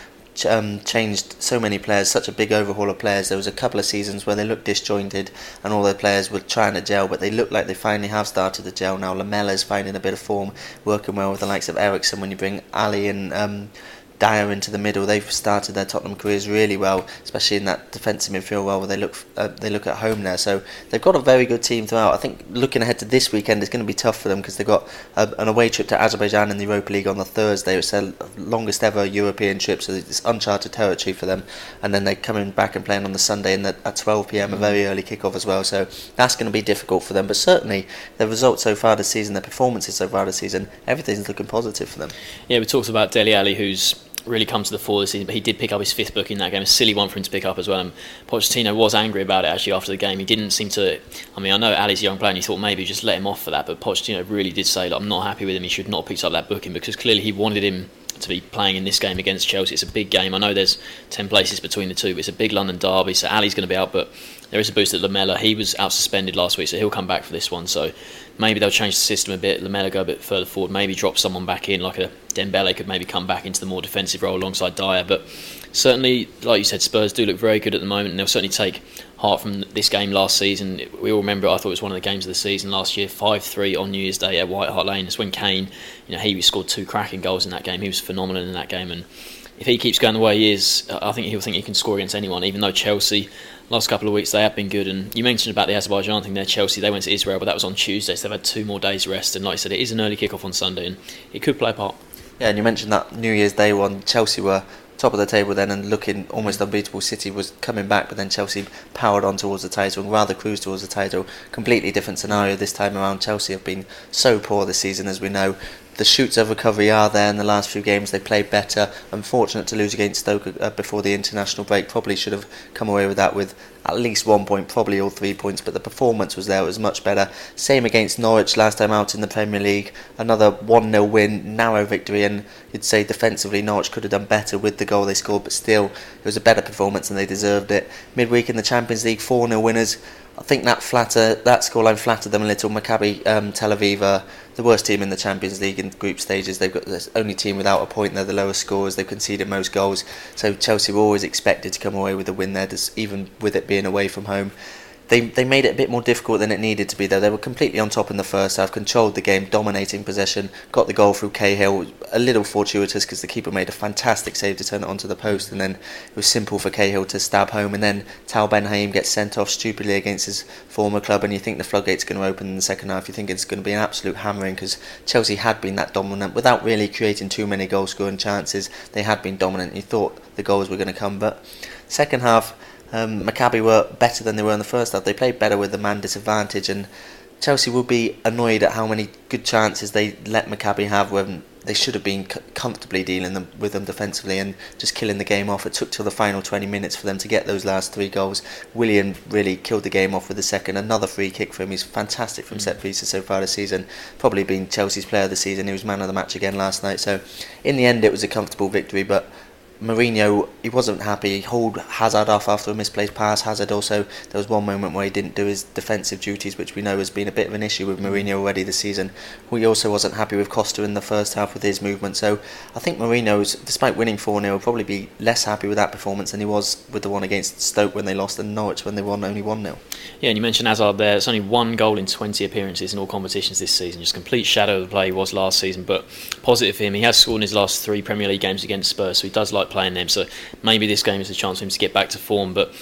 changed so many players, such a big overhaul of players, there was a couple of seasons where they looked disjointed and all their players were trying to gel, but they look like they finally have started to gel now. Lamella's finding a bit of form, working well with the likes of Eriksen. When you bring Ali and Dyer into the middle, they've started their Tottenham careers really well, especially in that defensive midfield role where they look at home there. So they've got a very good team throughout. I think looking ahead to this weekend, it's going to be tough for them because they've got an away trip to Azerbaijan in the Europa League on the Thursday. It's their longest ever European trip, so it's uncharted territory for them. And then they're coming back and playing on the Sunday at 12 p.m, a very early kickoff as well. So that's going to be difficult for them. But certainly their results so far this season, their performances so far this season, everything's looking positive for them. Yeah, we talked about Dele Alli, who's really come to the fore this season, but he did pick up his 5th book in that game. A silly one for him to pick up as well, and Pochettino was angry about it actually after the game. He didn't seem to, I know Ali's a young player and you thought maybe just let him off for that, but Pochettino really did say, I'm not happy with him, he should not have picked up that booking, because clearly he wanted him to be playing in this game against Chelsea. It's a big game. I know there's 10 places between the two, but it's a big London derby, so Ali's going to be out, but there is a boost at Lamela. He was out suspended last week, so he'll come back for this one. So maybe they'll change the system a bit. Lamela go a bit further forward, maybe drop someone back in, like a Dembele could maybe come back into the more defensive role alongside Dyer. But certainly, like you said, Spurs do look very good at the moment, and they'll certainly take heart from this game last season. We all remember, I thought it was one of the games of the season last year, 5-3 on New Year's Day at White Hart Lane. It's when Kane, he scored 2 cracking goals in that game. He was phenomenal in that game, and if he keeps going the way he is, I think he'll think he can score against anyone, even though Chelsea, last couple of weeks, they have been good. And you mentioned about the Azerbaijan thing there, Chelsea, they went to Israel, but that was on Tuesday, so they've had 2 more days rest, and like I said, it is an early kick-off on Sunday, and it could play a part. Yeah, and you mentioned that New Year's Day one, Chelsea were top of the table then and looking almost unbeatable. City was coming back, but then Chelsea powered on towards the title and rather cruised towards the title. Completely different scenario this time around. Chelsea have been so poor this season, as we know. The shoots of recovery are there in the last few games. They played better. Unfortunate to lose against Stoke before the international break. Probably should have come away with that with at least 1 point, probably all 3 points, but the performance was there. It was much better. Same against Norwich last time out in the Premier League. Another 1-0 win, narrow victory, and you'd say defensively Norwich could have done better with the goal they scored, but still it was a better performance and they deserved it. Midweek in the Champions League, 4-0 winners. I think that scoreline flattered them a little. Maccabi Tel Aviv are the worst team in the Champions League in group stages. They've got the only team without a point. They're the lowest scorers. They've conceded most goals. So Chelsea were always expected to come away with a win there, even with it being away from home. They made it a bit more difficult than it needed to be though. They were completely on top in the first half, controlled the game, dominating possession, got the goal through Cahill. A little fortuitous because the keeper made a fantastic save to turn it onto the post, and then it was simple for Cahill to stab home, and then Tal Ben-Haim gets sent off stupidly against his former club, and you think the floodgate's going to open in the second half. You think it's going to be an absolute hammering because Chelsea had been that dominant without really creating too many goal scoring chances. They had been dominant. You thought the goals were going to come, but second half Maccabi were better than they were in the first half. They played better with the man disadvantage, and Chelsea will be annoyed at how many good chances they let Maccabi have when they should have been comfortably dealing with them defensively and just killing the game off. It took till the final 20 minutes for them to get those last 3 goals. Willian really killed the game off with the second. Another free kick for him. He's fantastic from set pieces so far this season. Probably been Chelsea's player of the season. He was man of the match again last night. So in the end it was a comfortable victory, but Mourinho, he wasn't happy. He hauled Hazard off after a misplaced pass. Hazard also, there was one moment where he didn't do his defensive duties, which we know has been a bit of an issue with Mourinho already this season. He also wasn't happy with Costa in the first half with his movement. So I think Mourinho's, despite winning 4-0, will probably be less happy with that performance than he was with the one against Stoke when they lost and Norwich when they won only 1-0. Yeah, and you mentioned Hazard there. It's only 1 goal in 20 appearances in all competitions this season. Just complete shadow of the play he was last season, but positive for him. He has scored in his last 3 Premier League games against Spurs, so he does like playing them. So maybe this game is a chance for him to get back to form, but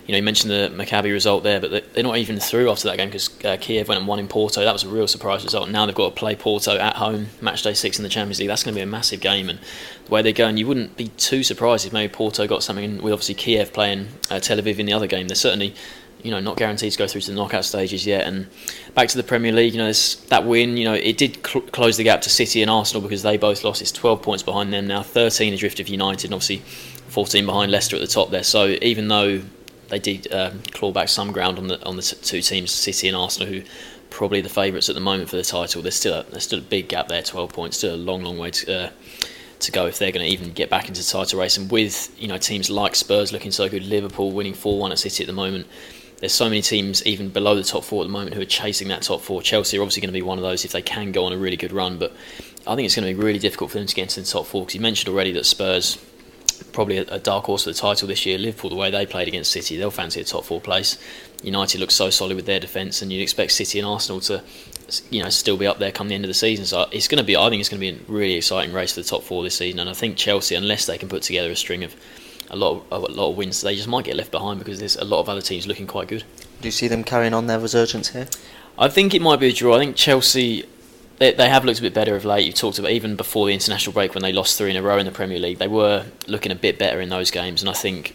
You mentioned the Maccabi result there, but they're not even through after that game because Kiev went and won in Porto. That was a real surprise result. Now they've got to play Porto at home, match day 6 in the Champions League. That's going to be a massive game, and the way they're going, you wouldn't be too surprised if maybe Porto got something with obviously Kiev playing Tel Aviv in the other game. They're certainly not guaranteed to go through to the knockout stages yet. And back to the Premier League, that win, it did close the gap to City and Arsenal because they both lost. It's 12 points behind them now, 13 adrift of United, and obviously 14 behind Leicester at the top there. So even though they did claw back some ground on the two teams, City and Arsenal, who probably the favourites at the moment for the title, there's still a big gap there, 12 points, still a long way to go if they're going to even get back into the title race. And with teams like Spurs looking so good, Liverpool winning 4-1 at City at the moment, there's so many teams even below the top 4 at the moment who are chasing that top 4. Chelsea are obviously going to be one of those if they can go on a really good run, but I think it's going to be really difficult for them to get into the top 4 because you mentioned already that Spurs probably a dark horse for the title this year. Liverpool, the way they played against City, they'll fancy a top 4 place. United looks so solid with their defence, and you'd expect City and Arsenal to still be up there come the end of the season. So I think it's going to be a really exciting race for the top 4 this season, and I think Chelsea, unless they can put together a string of a lot of wins, they just might get left behind because there's a lot of other teams looking quite good. Do you see them carrying on their resurgence here? I think it might be a draw. I think Chelsea, they have looked a bit better of late. You talked about even before the international break when they lost 3 in a row in the Premier League, they were looking a bit better in those games, and I think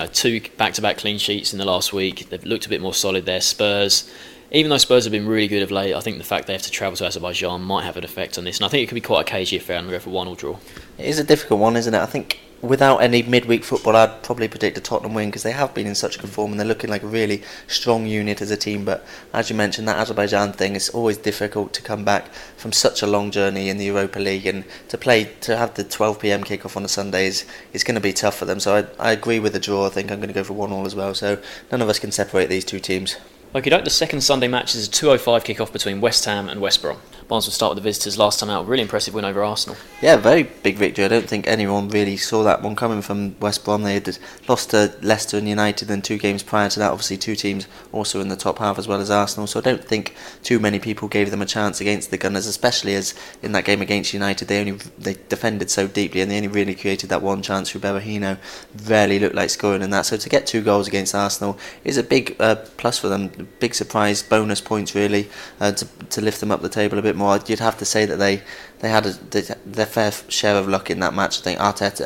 2 back-to-back clean sheets in the last week, they've looked a bit more solid there. Spurs, even though Spurs have been really good of late, I think the fact they have to travel to Azerbaijan might have an effect on this, and I think it could be quite a cagey affair and go for 1-1 draw. It is a difficult one, isn't it? I think without any midweek football, I'd probably predict a Tottenham win because they have been in such good form and they're looking like a really strong unit as a team. But as you mentioned, that Azerbaijan thing, it's always difficult to come back from such a long journey in the Europa League, and to have the 12 PM kickoff on a Sunday is going to be tough for them. So I agree with the draw. I think I'm going to go for 1-1 as well. So none of us can separate these two teams. Okay, the second Sunday match is a 2:05 kick-off between West Ham and West Brom. Barnes will start with the visitors last time out. Really impressive win over Arsenal. Yeah, very big victory. I don't think anyone really saw that one coming from West Brom. They had lost to Leicester and United in 2 games prior to that. Obviously 2 teams also in the top half as well as Arsenal. So I don't think too many people gave them a chance against the Gunners, especially as in that game against United they defended so deeply and they only really created that one chance through Berahino. Rarely looked like scoring in that. So to get 2 goals against Arsenal is a big plus for them. Big surprise, bonus points really to lift them up the table a bit more. You'd have to say that they had their fair share of luck in that match. I think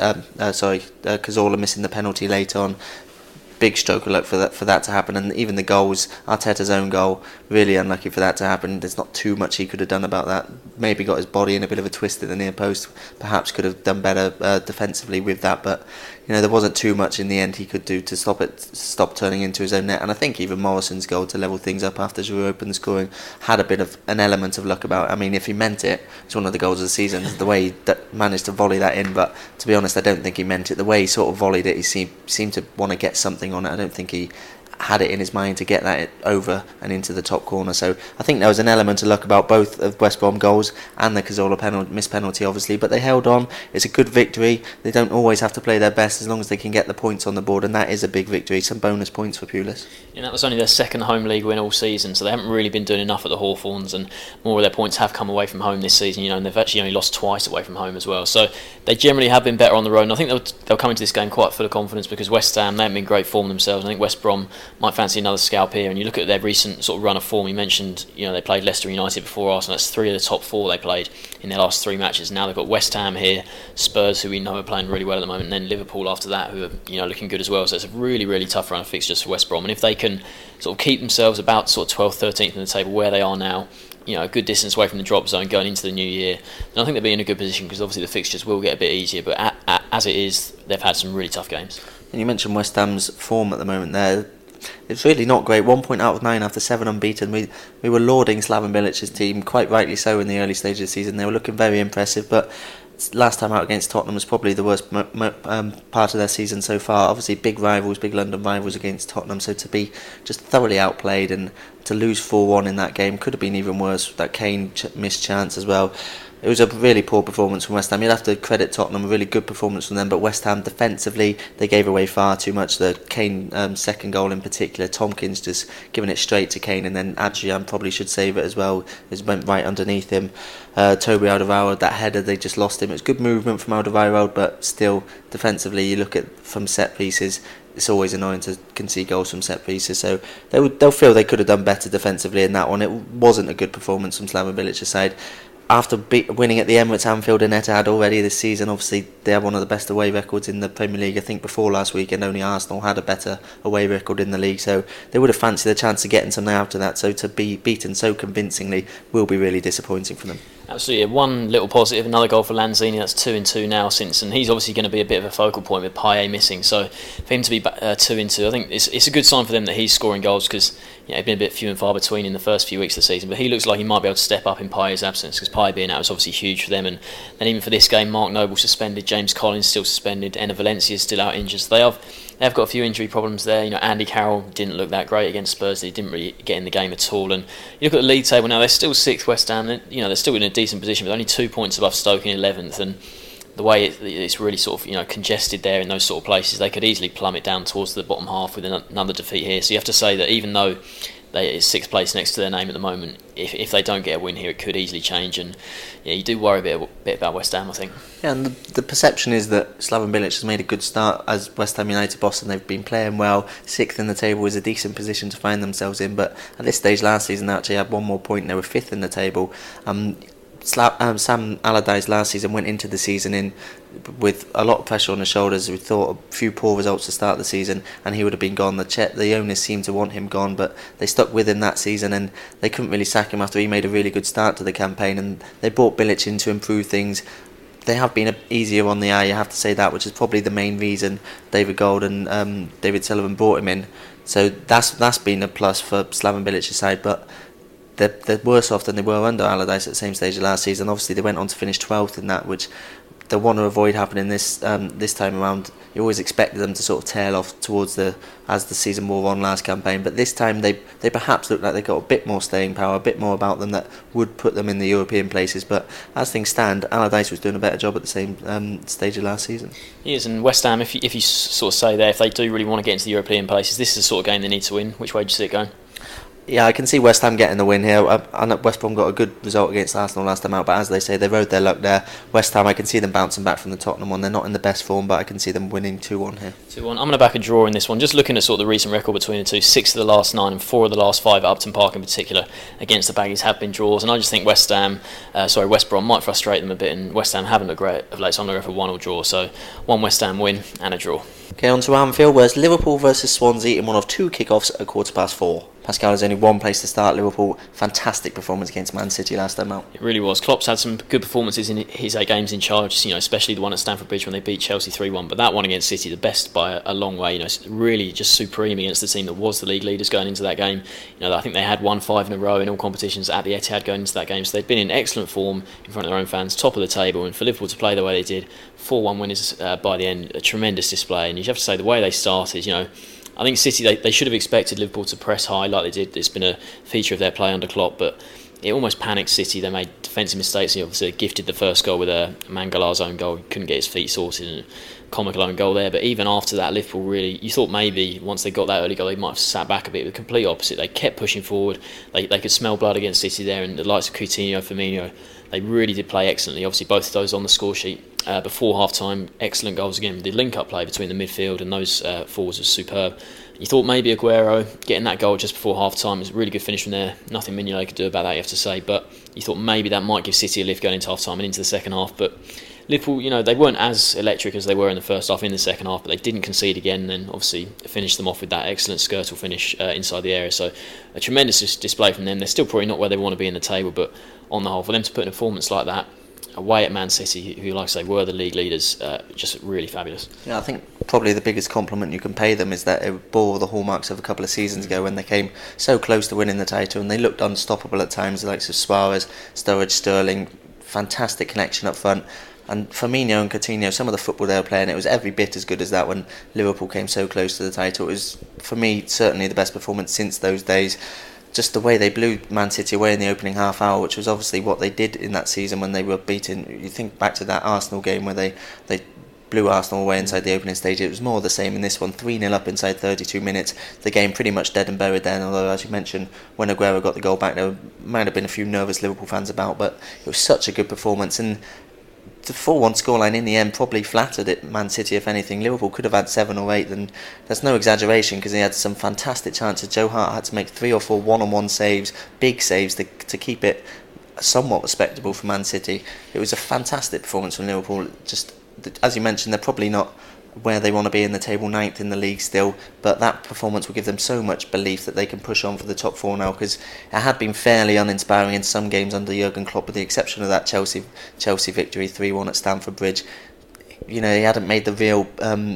Cazorla missing the penalty late on, big stroke of luck for that to happen, and even the goals, Arteta's own goal, really unlucky for that to happen. There's not too much he could have done about that. Maybe got his body in a bit of a twist at the near post, perhaps could have done better defensively with that, but there wasn't too much in the end he could do to stop turning into his own net. And I think even Morrison's goal to level things up after Giroud opened the scoring had a bit of an element of luck about it. I mean, if he meant it, it's one of the goals of the season, the way he managed to volley that in, but to be honest I don't think he meant it. The way he sort of volleyed it, he seemed to want to get something on it. I don't think he had it in his mind to get that over and into the top corner. So I think there was an element of luck about both of West Brom goals and the Cazorla missed penalty obviously, but they held on. It's a good victory. They don't always have to play their best as long as they can get the points on the board, and that is a big victory. Some bonus points for Pulis. That was only their second home league win all season, so they haven't really been doing enough at the Hawthorns, and more of their points have come away from home this season, and they've actually only lost twice away from home as well. So they generally have been better on the road, and I think they'll come into this game quite full of confidence because West Ham, they haven't been great form themselves. I think West Brom might fancy another scalp here, and you look at their recent sort of run of form. You mentioned they played Leicester United before Arsenal. That's 3 of the top 4 they played in their last 3 matches. Now they've got West Ham here, Spurs, who we know are playing really well at the moment, and then Liverpool after that, who are looking good as well. So it's a really, really tough run of fixtures for West Brom, and if they can sort of keep themselves about sort of 12th, 13th in the table where they are now, a good distance away from the drop zone going into the new year, then I think they'll be in a good position because obviously the fixtures will get a bit easier, but as it is, they've had some really tough games. And you mentioned West Ham's form at the moment there. It's really not great. 1 point out of 9 after 7 unbeaten. We were lauding Slaven Bilic's team, quite rightly so, in the early stages of the season. They were looking very impressive, but last time out against Tottenham was probably the worst part of their season so far. Obviously big London rivals against Tottenham, so to be just thoroughly outplayed and to lose 4-1 in that game could have been even worse. That Kane missed chance as well. It was a really poor performance from West Ham. You'd have to credit Tottenham, a really good performance from them, but West Ham defensively, they gave away far too much. The Kane second goal in particular, Tompkins just giving it straight to Kane, and then Adrian probably should save it as well. It went right underneath him. Toby Alderweireld, that header, they just lost him. It was good movement from Alderweireld, but still defensively, you look at from set pieces, it's always annoying to concede goals from set pieces. So they'll feel they could have done better defensively in that one. It wasn't a good performance from Slaven Bilic's side. After winning at the Emirates, Anfield and Etihad already this season, obviously they have one of the best away records in the Premier League. I think before last weekend only Arsenal had a better away record in the league, so they would have fancied a chance of getting something out of that. So to be beaten so convincingly will be really disappointing for them. Absolutely. One little positive, another goal for Lanzini. That's 2-2 now since, and he's obviously going to be a bit of a focal point with Payet missing. So for him to be 2-2, I think it's a good sign for them that he's scoring goals, because it's been a bit few and far between in the first few weeks of the season. But he looks like he might be able to step up in Payet's absence, because Payet being out is obviously huge for them. And even for this game, Mark Noble suspended, James Collins still suspended, Enner Valencia is still out injured. So they've got a few injury problems there. Andy Carroll didn't look that great against Spurs. He didn't really get in the game at all. And you look at the league table now; they're still sixth. West Ham, they're still in a decent position, but only 2 points above Stoke in 11th. And the way it's really sort of congested there in those sort of places, they could easily plummet down towards the bottom half with another defeat here. So you have to say that even though it's sixth place next to their name at the moment, if they don't get a win here, it could easily change. And you do worry a bit about West Ham, I think. Yeah, and the perception is that Slaven Bilic has made a good start as West Ham United boss, and they've been playing well. Sixth in the table is a decent position to find themselves in, but at this stage last season they actually had one more point and they were fifth in the table. Sam Allardyce last season went into the season with a lot of pressure on his shoulders. We thought a few poor results to start the season and he would have been gone. The owners seemed to want him gone, but they stuck with him that season and they couldn't really sack him after he made a really good start to the campaign, and they brought Bilic in to improve things. They have been easier on the eye, you have to say that, which is probably the main reason David Gold and David Sullivan brought him in. So that's been a plus for Slaven Bilic's side, but they're worse off than they were under Allardyce at the same stage of last season. Obviously they went on to finish 12th in that, which they want to avoid happening this time around. You always expected them to sort of tail off towards as the season wore on last campaign, but this time they perhaps look like they got a bit more staying power, a bit more about them that would put them in the European places. But as things stand, Allardyce was doing a better job at the same stage of last season. He is, and West Ham, if you sort of say there, if they do really want to get into the European places, this is the sort of game they need to win. Which way do you see it going? Yeah, I can see West Ham getting the win here. West Brom got a good result against Arsenal last time out, but as they say, they rode their luck there. West Ham, I can see them bouncing back from the Tottenham one. They're not in the best form, but I can see them winning 2-1 here. 2-1. I'm going to back a draw in this one. Just looking at sort of the recent record between the two, 6 of the last 9 and 4 of the last 5 at Upton Park in particular against the Baggies have been draws, and I just think West Brom might frustrate them a bit, and West Ham haven't looked great of late, so I'm going to go for 1-1 draw. So 1 West Ham win and a draw. Okay, on to Anfield, where it's Liverpool versus Swansea in one of 2 kickoffs at 4:15. Pascal, there's only one place to start. Liverpool, fantastic performance against Man City last time out. It really was. Klopp's had some good performances in his 8 games in charge, especially the one at Stamford Bridge when they beat Chelsea 3-1, but that one against City, the best by a long way, really just supreme against the team that was the league leaders going into that game. I think they had won 5 in a row in all competitions at the Etihad going into that game, so they've been in excellent form in front of their own fans, top of the table, and for Liverpool to play the way they did, 4-1 winners by the end, a tremendous display. And you have to say the way they started, I think City, they should have expected Liverpool to press high like they did. It's been a feature of their play under Klopp, but it almost panicked City. They made defensive mistakes. He obviously gifted the first goal with a Mangalar's own goal. He couldn't get his feet sorted, and a comical own goal there. But even after that, Liverpool really, you thought maybe once they got that early goal, they might have sat back a bit. The complete opposite. They kept pushing forward. They could smell blood against City there, and the likes of Coutinho, Firmino, they really did play excellently. Obviously, both of those on the score sheet. Before half-time, excellent goals again. The link-up play between the midfield and those forwards was superb. You thought maybe Aguero getting that goal just before half-time was a really good finish from there. Nothing Mignolet could do about that, you have to say. But you thought maybe that might give City a lift going into half-time and into the second half. But Liverpool, they weren't as electric as they were in the first half in the second half, but they didn't concede again, and then obviously finished them off with that excellent Skirtle finish inside the area. So a tremendous display from them. They're still probably not where they want to be in the table, but on the whole, for them to put in a performance like that, away at Man City, who, like I say, were the league leaders, just really fabulous. Yeah, I think probably the biggest compliment you can pay them is that it bore the hallmarks of a couple of seasons ago when they came so close to winning the title and they looked unstoppable at times, the likes of Suarez, Sturridge, Sterling, fantastic connection up front. And Firmino and Coutinho, some of the football they were playing, it was every bit as good as that when Liverpool came so close to the title. It was, for me, certainly the best performance since those days. Just the way they blew Man City away in the opening half hour, which was obviously what they did in that season when they were beaten. You think back to that Arsenal game where they blew Arsenal away inside the opening stage. It was more the same in this one, 3-0 up inside 32 minutes. The game pretty much dead and buried then, although as you mentioned, when Aguero got the goal back, there might have been a few nervous Liverpool fans about, but it was such a good performance. And the 4-1 scoreline in the end probably flattered it Man City, if anything. Liverpool could have had 7 or 8, and that's no exaggeration because he had some fantastic chances. Joe Hart had to make 3 or 4 one-on-one saves, big saves to keep it somewhat respectable for Man City. It was a fantastic performance from Liverpool. Just as you mentioned, they're probably not where they want to be in the table, 9th in the league still, but that performance will give them so much belief that they can push on for the top 4 now, because it had been fairly uninspiring in some games under Jurgen Klopp, with the exception of that Chelsea victory 3-1 at Stamford Bridge. He hadn't made the real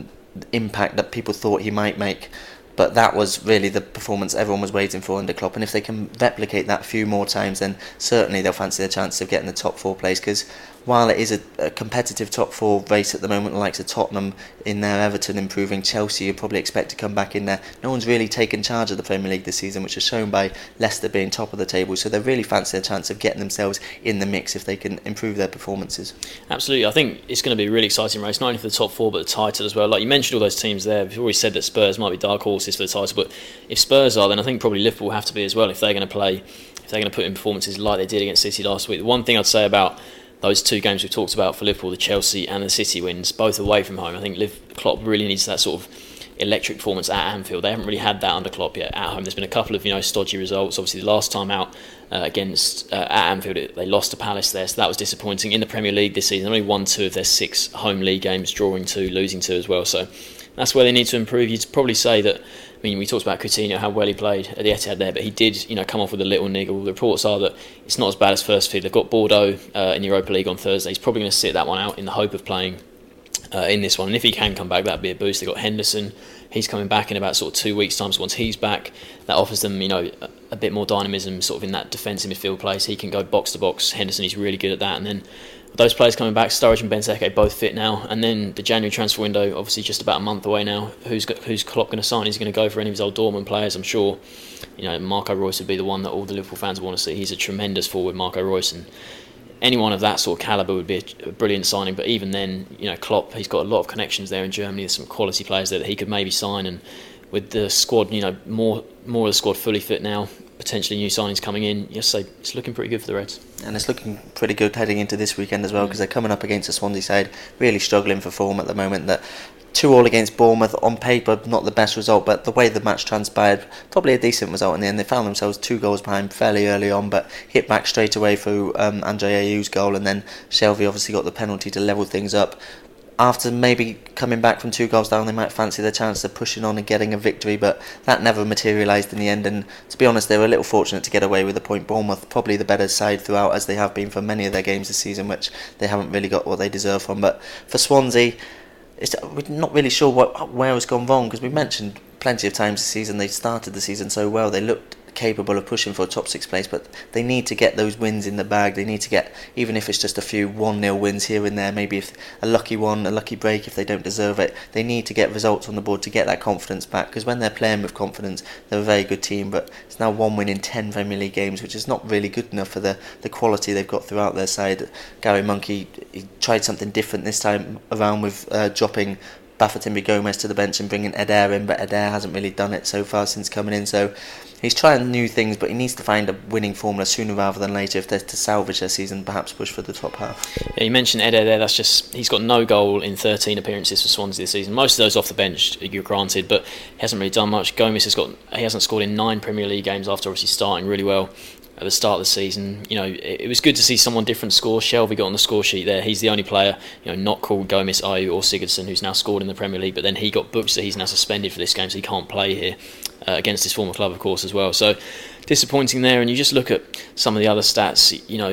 impact that people thought he might make, but that was really the performance everyone was waiting for under Klopp, and if they can replicate that a few more times, then certainly they'll fancy their chance of getting the top 4 place, because while it is a competitive top 4 race at the moment, the likes of Tottenham in there, Everton improving, Chelsea you probably expect to come back in there. No one's really taken charge of the Premier League this season, which is shown by Leicester being top of the table, so they really fancy their chance of getting themselves in the mix if they can improve their performances. Absolutely, I think it's going to be a really exciting race, not only for the top 4 but the title as well. Like you mentioned all those teams there, we've already said that Spurs might be dark horses for the title, but if Spurs are, then I think probably Liverpool have to be as well if they're going to put in performances like they did against City last week. The one thing I'd say about those 2 games we've talked about for Liverpool, the Chelsea and the City wins, both away from home, I think Klopp really needs that sort of electric performance at Anfield. They haven't really had that under Klopp yet at home. There's been a couple of stodgy results. Obviously the last time out against at Anfield they lost to Palace there, so that was disappointing. In the Premier League this season, only won 2 of their 6 home league games, drawing 2, losing 2 as well, so that's where they need to improve. You'd probably say that, we talked about Coutinho, how well he played at the Etihad there, but he did, come off with a little niggle. The reports are that it's not as bad as first feed. They've got Bordeaux in Europa League on Thursday. He's probably going to sit that one out in the hope of playing in this one. And if he can come back, that'd be a boost. They've got Henderson. He's coming back in about sort of 2 weeks' time. So once he's back, that offers them, a bit more dynamism, sort of in that defensive midfield place. He can go box to box. Henderson, he's really good at that. And then those players coming back, Sturridge and Benteke both fit now, and then the January transfer window, obviously just about a month away now. Who's Klopp going to sign? Is he going to go for any of his old Dortmund players? I'm sure, Marco Reus would be the one that all the Liverpool fans want to see. He's a tremendous forward, Marco Reus, and anyone of that sort of calibre would be a brilliant signing. But even then, Klopp, he's got a lot of connections there in Germany. There's some quality players there that he could maybe sign, and with the squad, more of the squad fully fit now, potentially new signings coming in, yes, so it's looking pretty good for the Reds. And it's looking pretty good heading into this weekend as well, because they're coming up against a Swansea side really struggling for form at the moment. That 2-2 against Bournemouth, on paper not the best result, but the way the match transpired, probably a decent result in the end. They found themselves 2 goals behind fairly early on, but hit back straight away through Andre Ayew's goal, and then Shelvey obviously got the penalty to level things up. After maybe coming back from 2 goals down, they might fancy their chance of pushing on and getting a victory, but that never materialised in the end. And to be honest, they were a little fortunate to get away with a point. Bournemouth, probably the better side throughout, as they have been for many of their games this season, which they haven't really got what they deserve from. But for Swansea, we're not really sure where it's gone wrong, because we mentioned plenty of times this season they started the season so well. They looked capable of pushing for a top 6 place, but they need to get those wins in the bag. They need to get, even if it's just a few 1-0 wins here and there, maybe if a lucky break if they don't deserve it. They need to get results on the board to get that confidence back, because when they're playing with confidence, they're a very good team. But it's now 1 win in 10 Premier League games, which is not really good enough for the quality they've got throughout their side. Gary Monk, he tried something different this time around with dropping Bafétimbi Gomes to the bench and bringing Eder in, but Eder hasn't really done it so far since coming in, so he's trying new things, but he needs to find a winning formula sooner rather than later if they're to salvage their season, perhaps push for the top half. Yeah, you mentioned Eder there, he's got no goal in 13 appearances for Swansea this season. Most of those off the bench, you're granted, but he hasn't really done much. Gomes he hasn't scored in 9 Premier League games after obviously starting really well at the start of the season. It was good to see someone different score. Shelvey got on the score sheet there. He's the only player, not called Gomes, Ayew or Sigurdsson, who's now scored in the Premier League, but then he got booked, so he's now suspended for this game, so he can't play here against his former club, of course, as well. So disappointing there. And you just look at some of the other stats,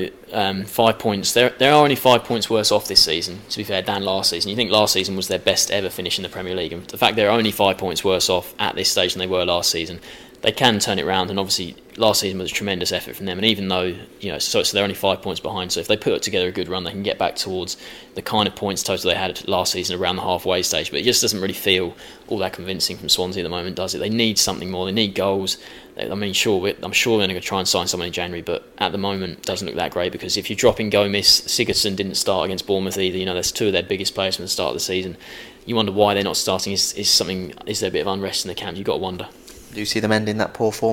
5 points. There are only 5 points worse off this season, to be fair, than last season. You think last season was their best ever finish in the Premier League, and the fact they're only 5 points worse off at this stage than they were last season, they can turn it around. And obviously last season was a tremendous effort from them, and even though so they're only 5 points behind, so if they put together a good run, they can get back towards the kind of points total they had last season around the halfway stage. But it just doesn't really feel all that convincing from Swansea at the moment, does it? They need something more. They need goals. I'm sure they're going to try and sign someone in January, but at the moment it doesn't look that great, because if you're dropping Gomes, Sigurdsson didn't start against Bournemouth either. That's 2 of their biggest players from the start of the season. You wonder why they're not starting. Is there a bit of unrest in the camp? You've got to wonder. Do you see them ending that poor form here?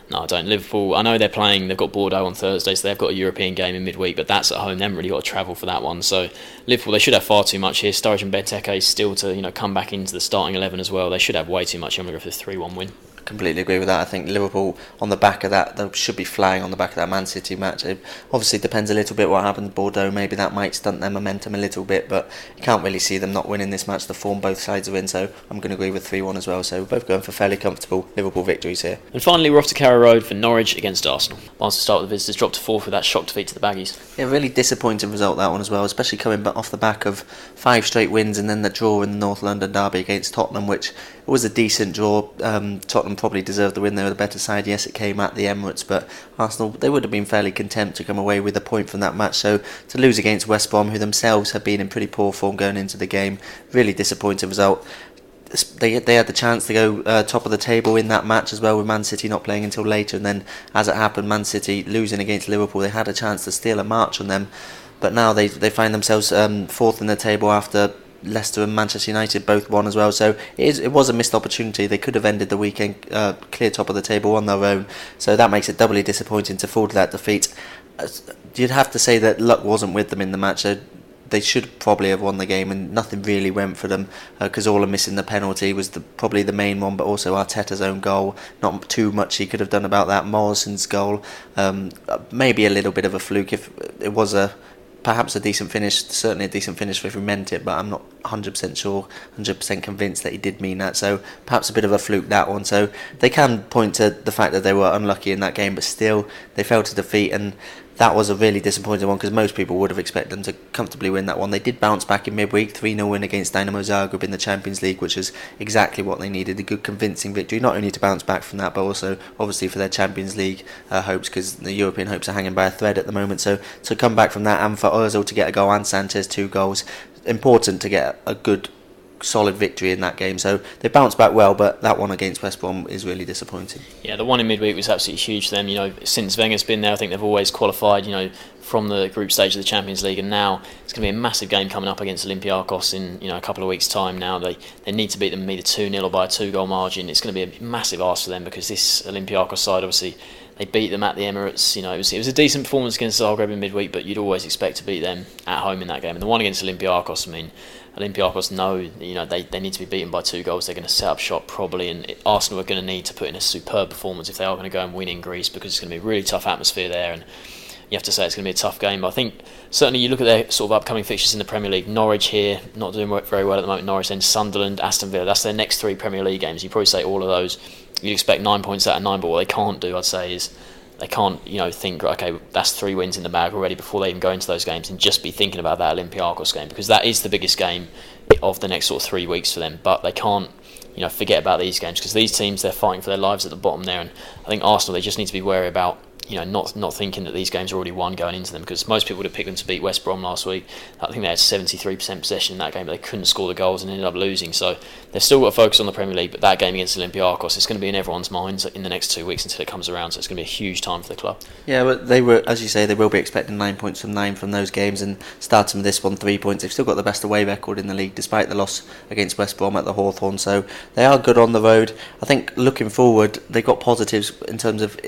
No, I don't. Liverpool, I know they've got Bordeaux on Thursday, so they've got a European game in midweek, but that's at home. They haven't really got to travel for that one. So Liverpool, they should have far too much here. Sturridge and Benteke still to come back into the starting 11 as well. They should have way too much. I'm going to go for the 3-1 win. Completely agree with that. I think Liverpool, on the back of that, they should be flying on the back of that Man City match. It obviously depends a little bit what happens. Bordeaux, maybe that might stunt their momentum a little bit, but you can't really see them not winning this match. The form both sides are in, so I'm going to agree with 3-1 as well. So we're both going for fairly comfortable Liverpool victories here. And finally, we're off to Carrow Road for Norwich against Arsenal. Once to start with the visitors, dropped to 4th with that shock defeat to the Baggies. Yeah, really disappointing result that one as well, especially coming off the back of 5 straight wins and then the draw in the North London derby against Tottenham, which was a decent draw. Tottenham probably deserved the win. They were the better side. Yes, it came at the Emirates, but Arsenal, they would have been fairly content to come away with a point from that match. So to lose against West Brom, who themselves have been in pretty poor form going into the game, really disappointing result. They had the chance to go top of the table in that match as well, with Man City not playing until later, and then as it happened, Man City losing against Liverpool, they had a chance to steal a march on them, but now they find themselves 4th in the table after Leicester and Manchester United both won as well. So it was a missed opportunity. They could have ended the weekend clear top of the table on their own, so that makes it doubly disappointing to fall to that defeat. You'd have to say that luck wasn't with them in the match. They should probably have won the game, and nothing really went for them, because all of missing the penalty was probably the main one, but also Arteta's own goal. Not too much he could have done about that. Morrison's goal, maybe a little bit of a fluke. If it was perhaps a decent finish, certainly a decent finish if he meant it, but I'm not 100% sure, 100% convinced that he did mean that, so perhaps a bit of a fluke, that one. So they can point to the fact that they were unlucky in that game, but still they fell to defeat, and that was a really disappointing one, because most people would have expected them to comfortably win that one. They did bounce back in midweek, 3-0 win against Dynamo Zagreb in the Champions League, which is exactly what they needed, a good convincing victory, not only to bounce back from that, but also obviously for their Champions League hopes, because the European hopes are hanging by a thread at the moment. So to come back from that, and for Ozil to get a goal and Sanchez 2 goals, important to get a good solid victory in that game. So they bounced back well, but that one against West Brom is really disappointing. Yeah, the one in midweek was absolutely huge for them. Since Wenger's been there, I think they've always qualified, from the group stage of the Champions League, and now it's going to be a massive game coming up against Olympiacos in a couple of weeks' time. Now they need to beat them either 2-0 or by a 2-goal margin. It's going to be a massive ask for them, because this Olympiacos side, obviously, they beat them at the Emirates. It was a decent performance against Zagreb in midweek, but you'd always expect to beat them at home in that game. And the one against Olympiacos, Olympiacos know they need to be beaten by 2 goals. They're going to set up shop probably, and Arsenal are going to need to put in a superb performance if they are going to go and win in Greece, because it's going to be a really tough atmosphere there, and you have to say it's going to be a tough game. But I think certainly you look at their sort of upcoming fixtures in the Premier League. Norwich here, not doing very well at the moment. Norwich, then Sunderland, Aston Villa. That's their next 3 Premier League games. You probably say all of those, you'd expect 9 points out of 9, but what they can't do, I'd say, is they can't, think, okay, that's 3 wins in the bag already before they even go into those games, and just be thinking about that Olympiacos game, because that is the biggest game of the next sort of 3 weeks for them. But they can't, forget about these games, because these teams, they're fighting for their lives at the bottom there, and I think Arsenal, they just need to be wary about not thinking that these games are already won going into them, because most people would have picked them to beat West Brom last week. I think they had 73% possession in that game, but they couldn't score the goals and ended up losing. So they've still got to focus on the Premier League, but that game against Olympiacos is going to be in everyone's minds in the next 2 weeks until it comes around, so it's going to be a huge time for the club. Yeah, but they were, as you say, they will be expecting 9 points from 9 from those games, and starting with this one, 3 points. They've still got the best away record in the league, despite the loss against West Brom at the Hawthorn, so they are good on the road. I think looking forward, they've got positives in terms of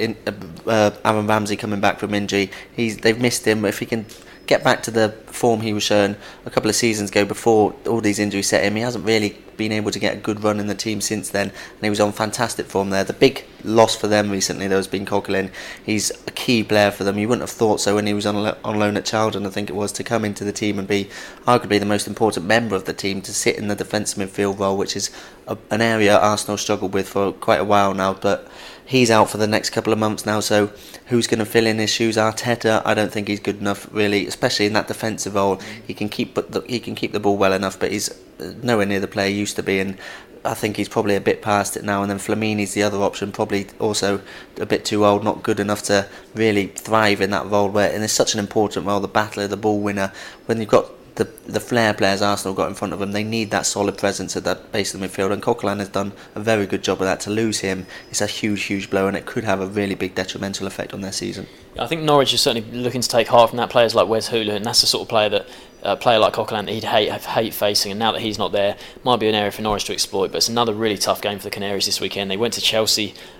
Aaron Ramsey coming back from injury. They've missed him, but if he can get back to the form he was showing a couple of seasons ago before all these injuries set him, he hasn't really been able to get a good run in the team since then, and he was on fantastic form there. The big loss for them recently, though, has been Coquelin. He's a key player for them. You wouldn't have thought so when he was on loan at Charlton, I think it was, to come into the team and be arguably the most important member of the team, to sit in the defensive midfield role, which is an area Arsenal struggled with for quite a while now, but he's out for the next couple of months now, so who's going to fill in his shoes? Arteta, I don't think he's good enough, really, especially in that defensive role. He can keep the ball well enough, but he's nowhere near the player he used to be, and I think he's probably a bit past it now. And then Flamini's the other option, probably also a bit too old, not good enough to really thrive in that role, and it's such an important role, the battler, the ball winner. When you've got the flair players Arsenal got in front of them, they need that solid presence at that base of the midfield, and Coquelin has done a very good job of that. To lose him, it's a huge blow, and it could have a really big detrimental effect on their season. I think Norwich is certainly looking to take heart from that. Players like Wes Hoolahan, that's the sort of player that player like Coquelin he'd hate facing, and now that he's not there, might be an area for Norwich to exploit. But it's another really tough game for the Canaries this weekend. They went to Chelsea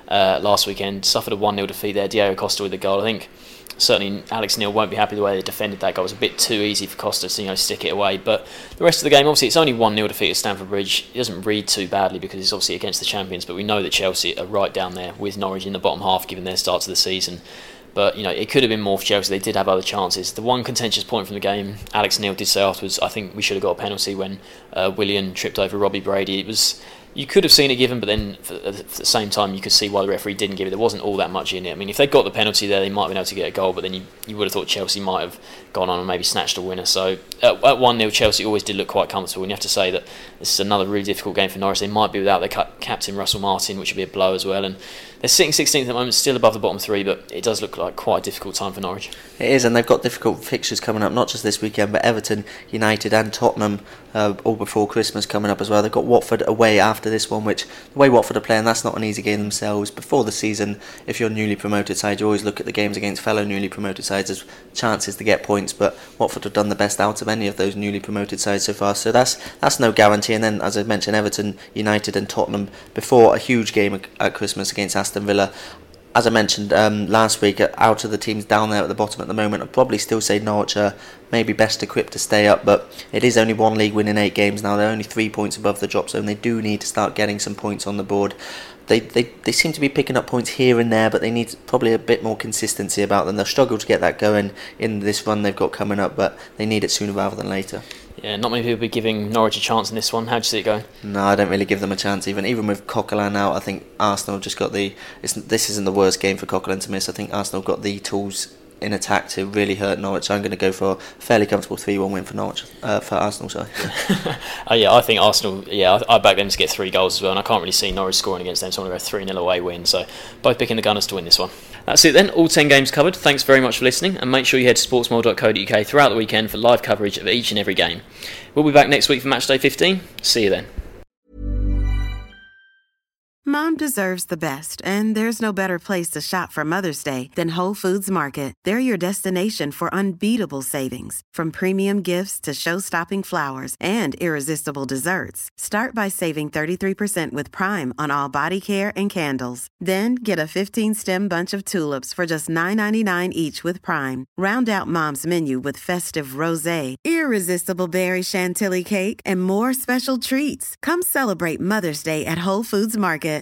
last weekend. Suffered a 1-0 defeat there. Diego Costa with the goal. I think certainly Alex Neil won't be happy the way they defended that goal. It was a bit too easy for Costa to stick it away. But the rest of the game, obviously, it's only 1-0 defeat at Stamford Bridge. It doesn't read too badly because it's obviously against the champions. But we know that Chelsea are right down there with Norwich in the bottom half, given their start to the season. But it could have been more for Chelsea. They did have other chances. The one contentious point from the game, Alex Neil did say afterwards, I think we should have got a penalty when Willian tripped over Robbie Brady. You could have seen it given, but then at the same time you could see why the referee didn't give it. There wasn't all that much in it. I mean, if they got the penalty there, they might have been able to get a goal, but then you would have thought Chelsea might have gone on and maybe snatched a winner. So at 1-0, Chelsea always did look quite comfortable, and you have to say that this is another really difficult game for Norwich. They might be without their captain Russell Martin, which would be a blow as well, and they're sitting 16th at the moment, still above the bottom three, but it does look like quite a difficult time for Norwich. It is, and they've got difficult fixtures coming up, not just this weekend, but Everton, United and Tottenham all before Christmas coming up as well. They've got Watford away after this one, which the way Watford are playing, that's not an easy game themselves. Before the season, if you're a newly promoted side, you always look at the games against fellow newly promoted sides as chances to get points, but Watford have done the best out of any of those newly promoted sides so far, so that's no guarantee. And then, as I mentioned, Everton, United and Tottenham before a huge game at Christmas against Aston Villa. As I mentioned last week, out of the teams down there at the bottom at the moment, I'd probably still say Norwich are maybe best equipped to stay up, but it is only one league win in 8 games now. They're only 3 points above the drop zone. They do need to start getting some points on the board. They seem to be picking up points here and there, but they need probably a bit more consistency about them. They'll struggle to get that going in this run they've got coming up, but they need it sooner rather than later. Yeah, not many people will be giving Norwich a chance in this one. How do you see it going? No, I don't really give them a chance. Even with Coquelin out, I think Arsenal just got this isn't the worst game for Coquelin to miss. I think Arsenal got the tools in attack to really hurt Norwich. So I'm going to go for a fairly comfortable 3-1 win for Norwich, for Arsenal. Sorry. I think Arsenal. Yeah, I back them to get 3 goals as well, and I can't really see Norwich scoring against them. So I'm going to go 3-0 away win. So both picking the Gunners to win this one. That's it then. All 10 games covered. Thanks very much for listening, and make sure you head to sportsmole.co.uk throughout the weekend for live coverage of each and every game. We'll be back next week for Matchday 15. See you then. Mom deserves the best, and there's no better place to shop for Mother's Day than Whole Foods Market. They're your destination for unbeatable savings, from premium gifts to show-stopping flowers and irresistible desserts. Start by saving 33% with Prime on all body care and candles. Then get a 15-stem bunch of tulips for just $9.99 each with Prime. Round out Mom's menu with festive rosé, irresistible berry chantilly cake, and more special treats. Come celebrate Mother's Day at Whole Foods Market.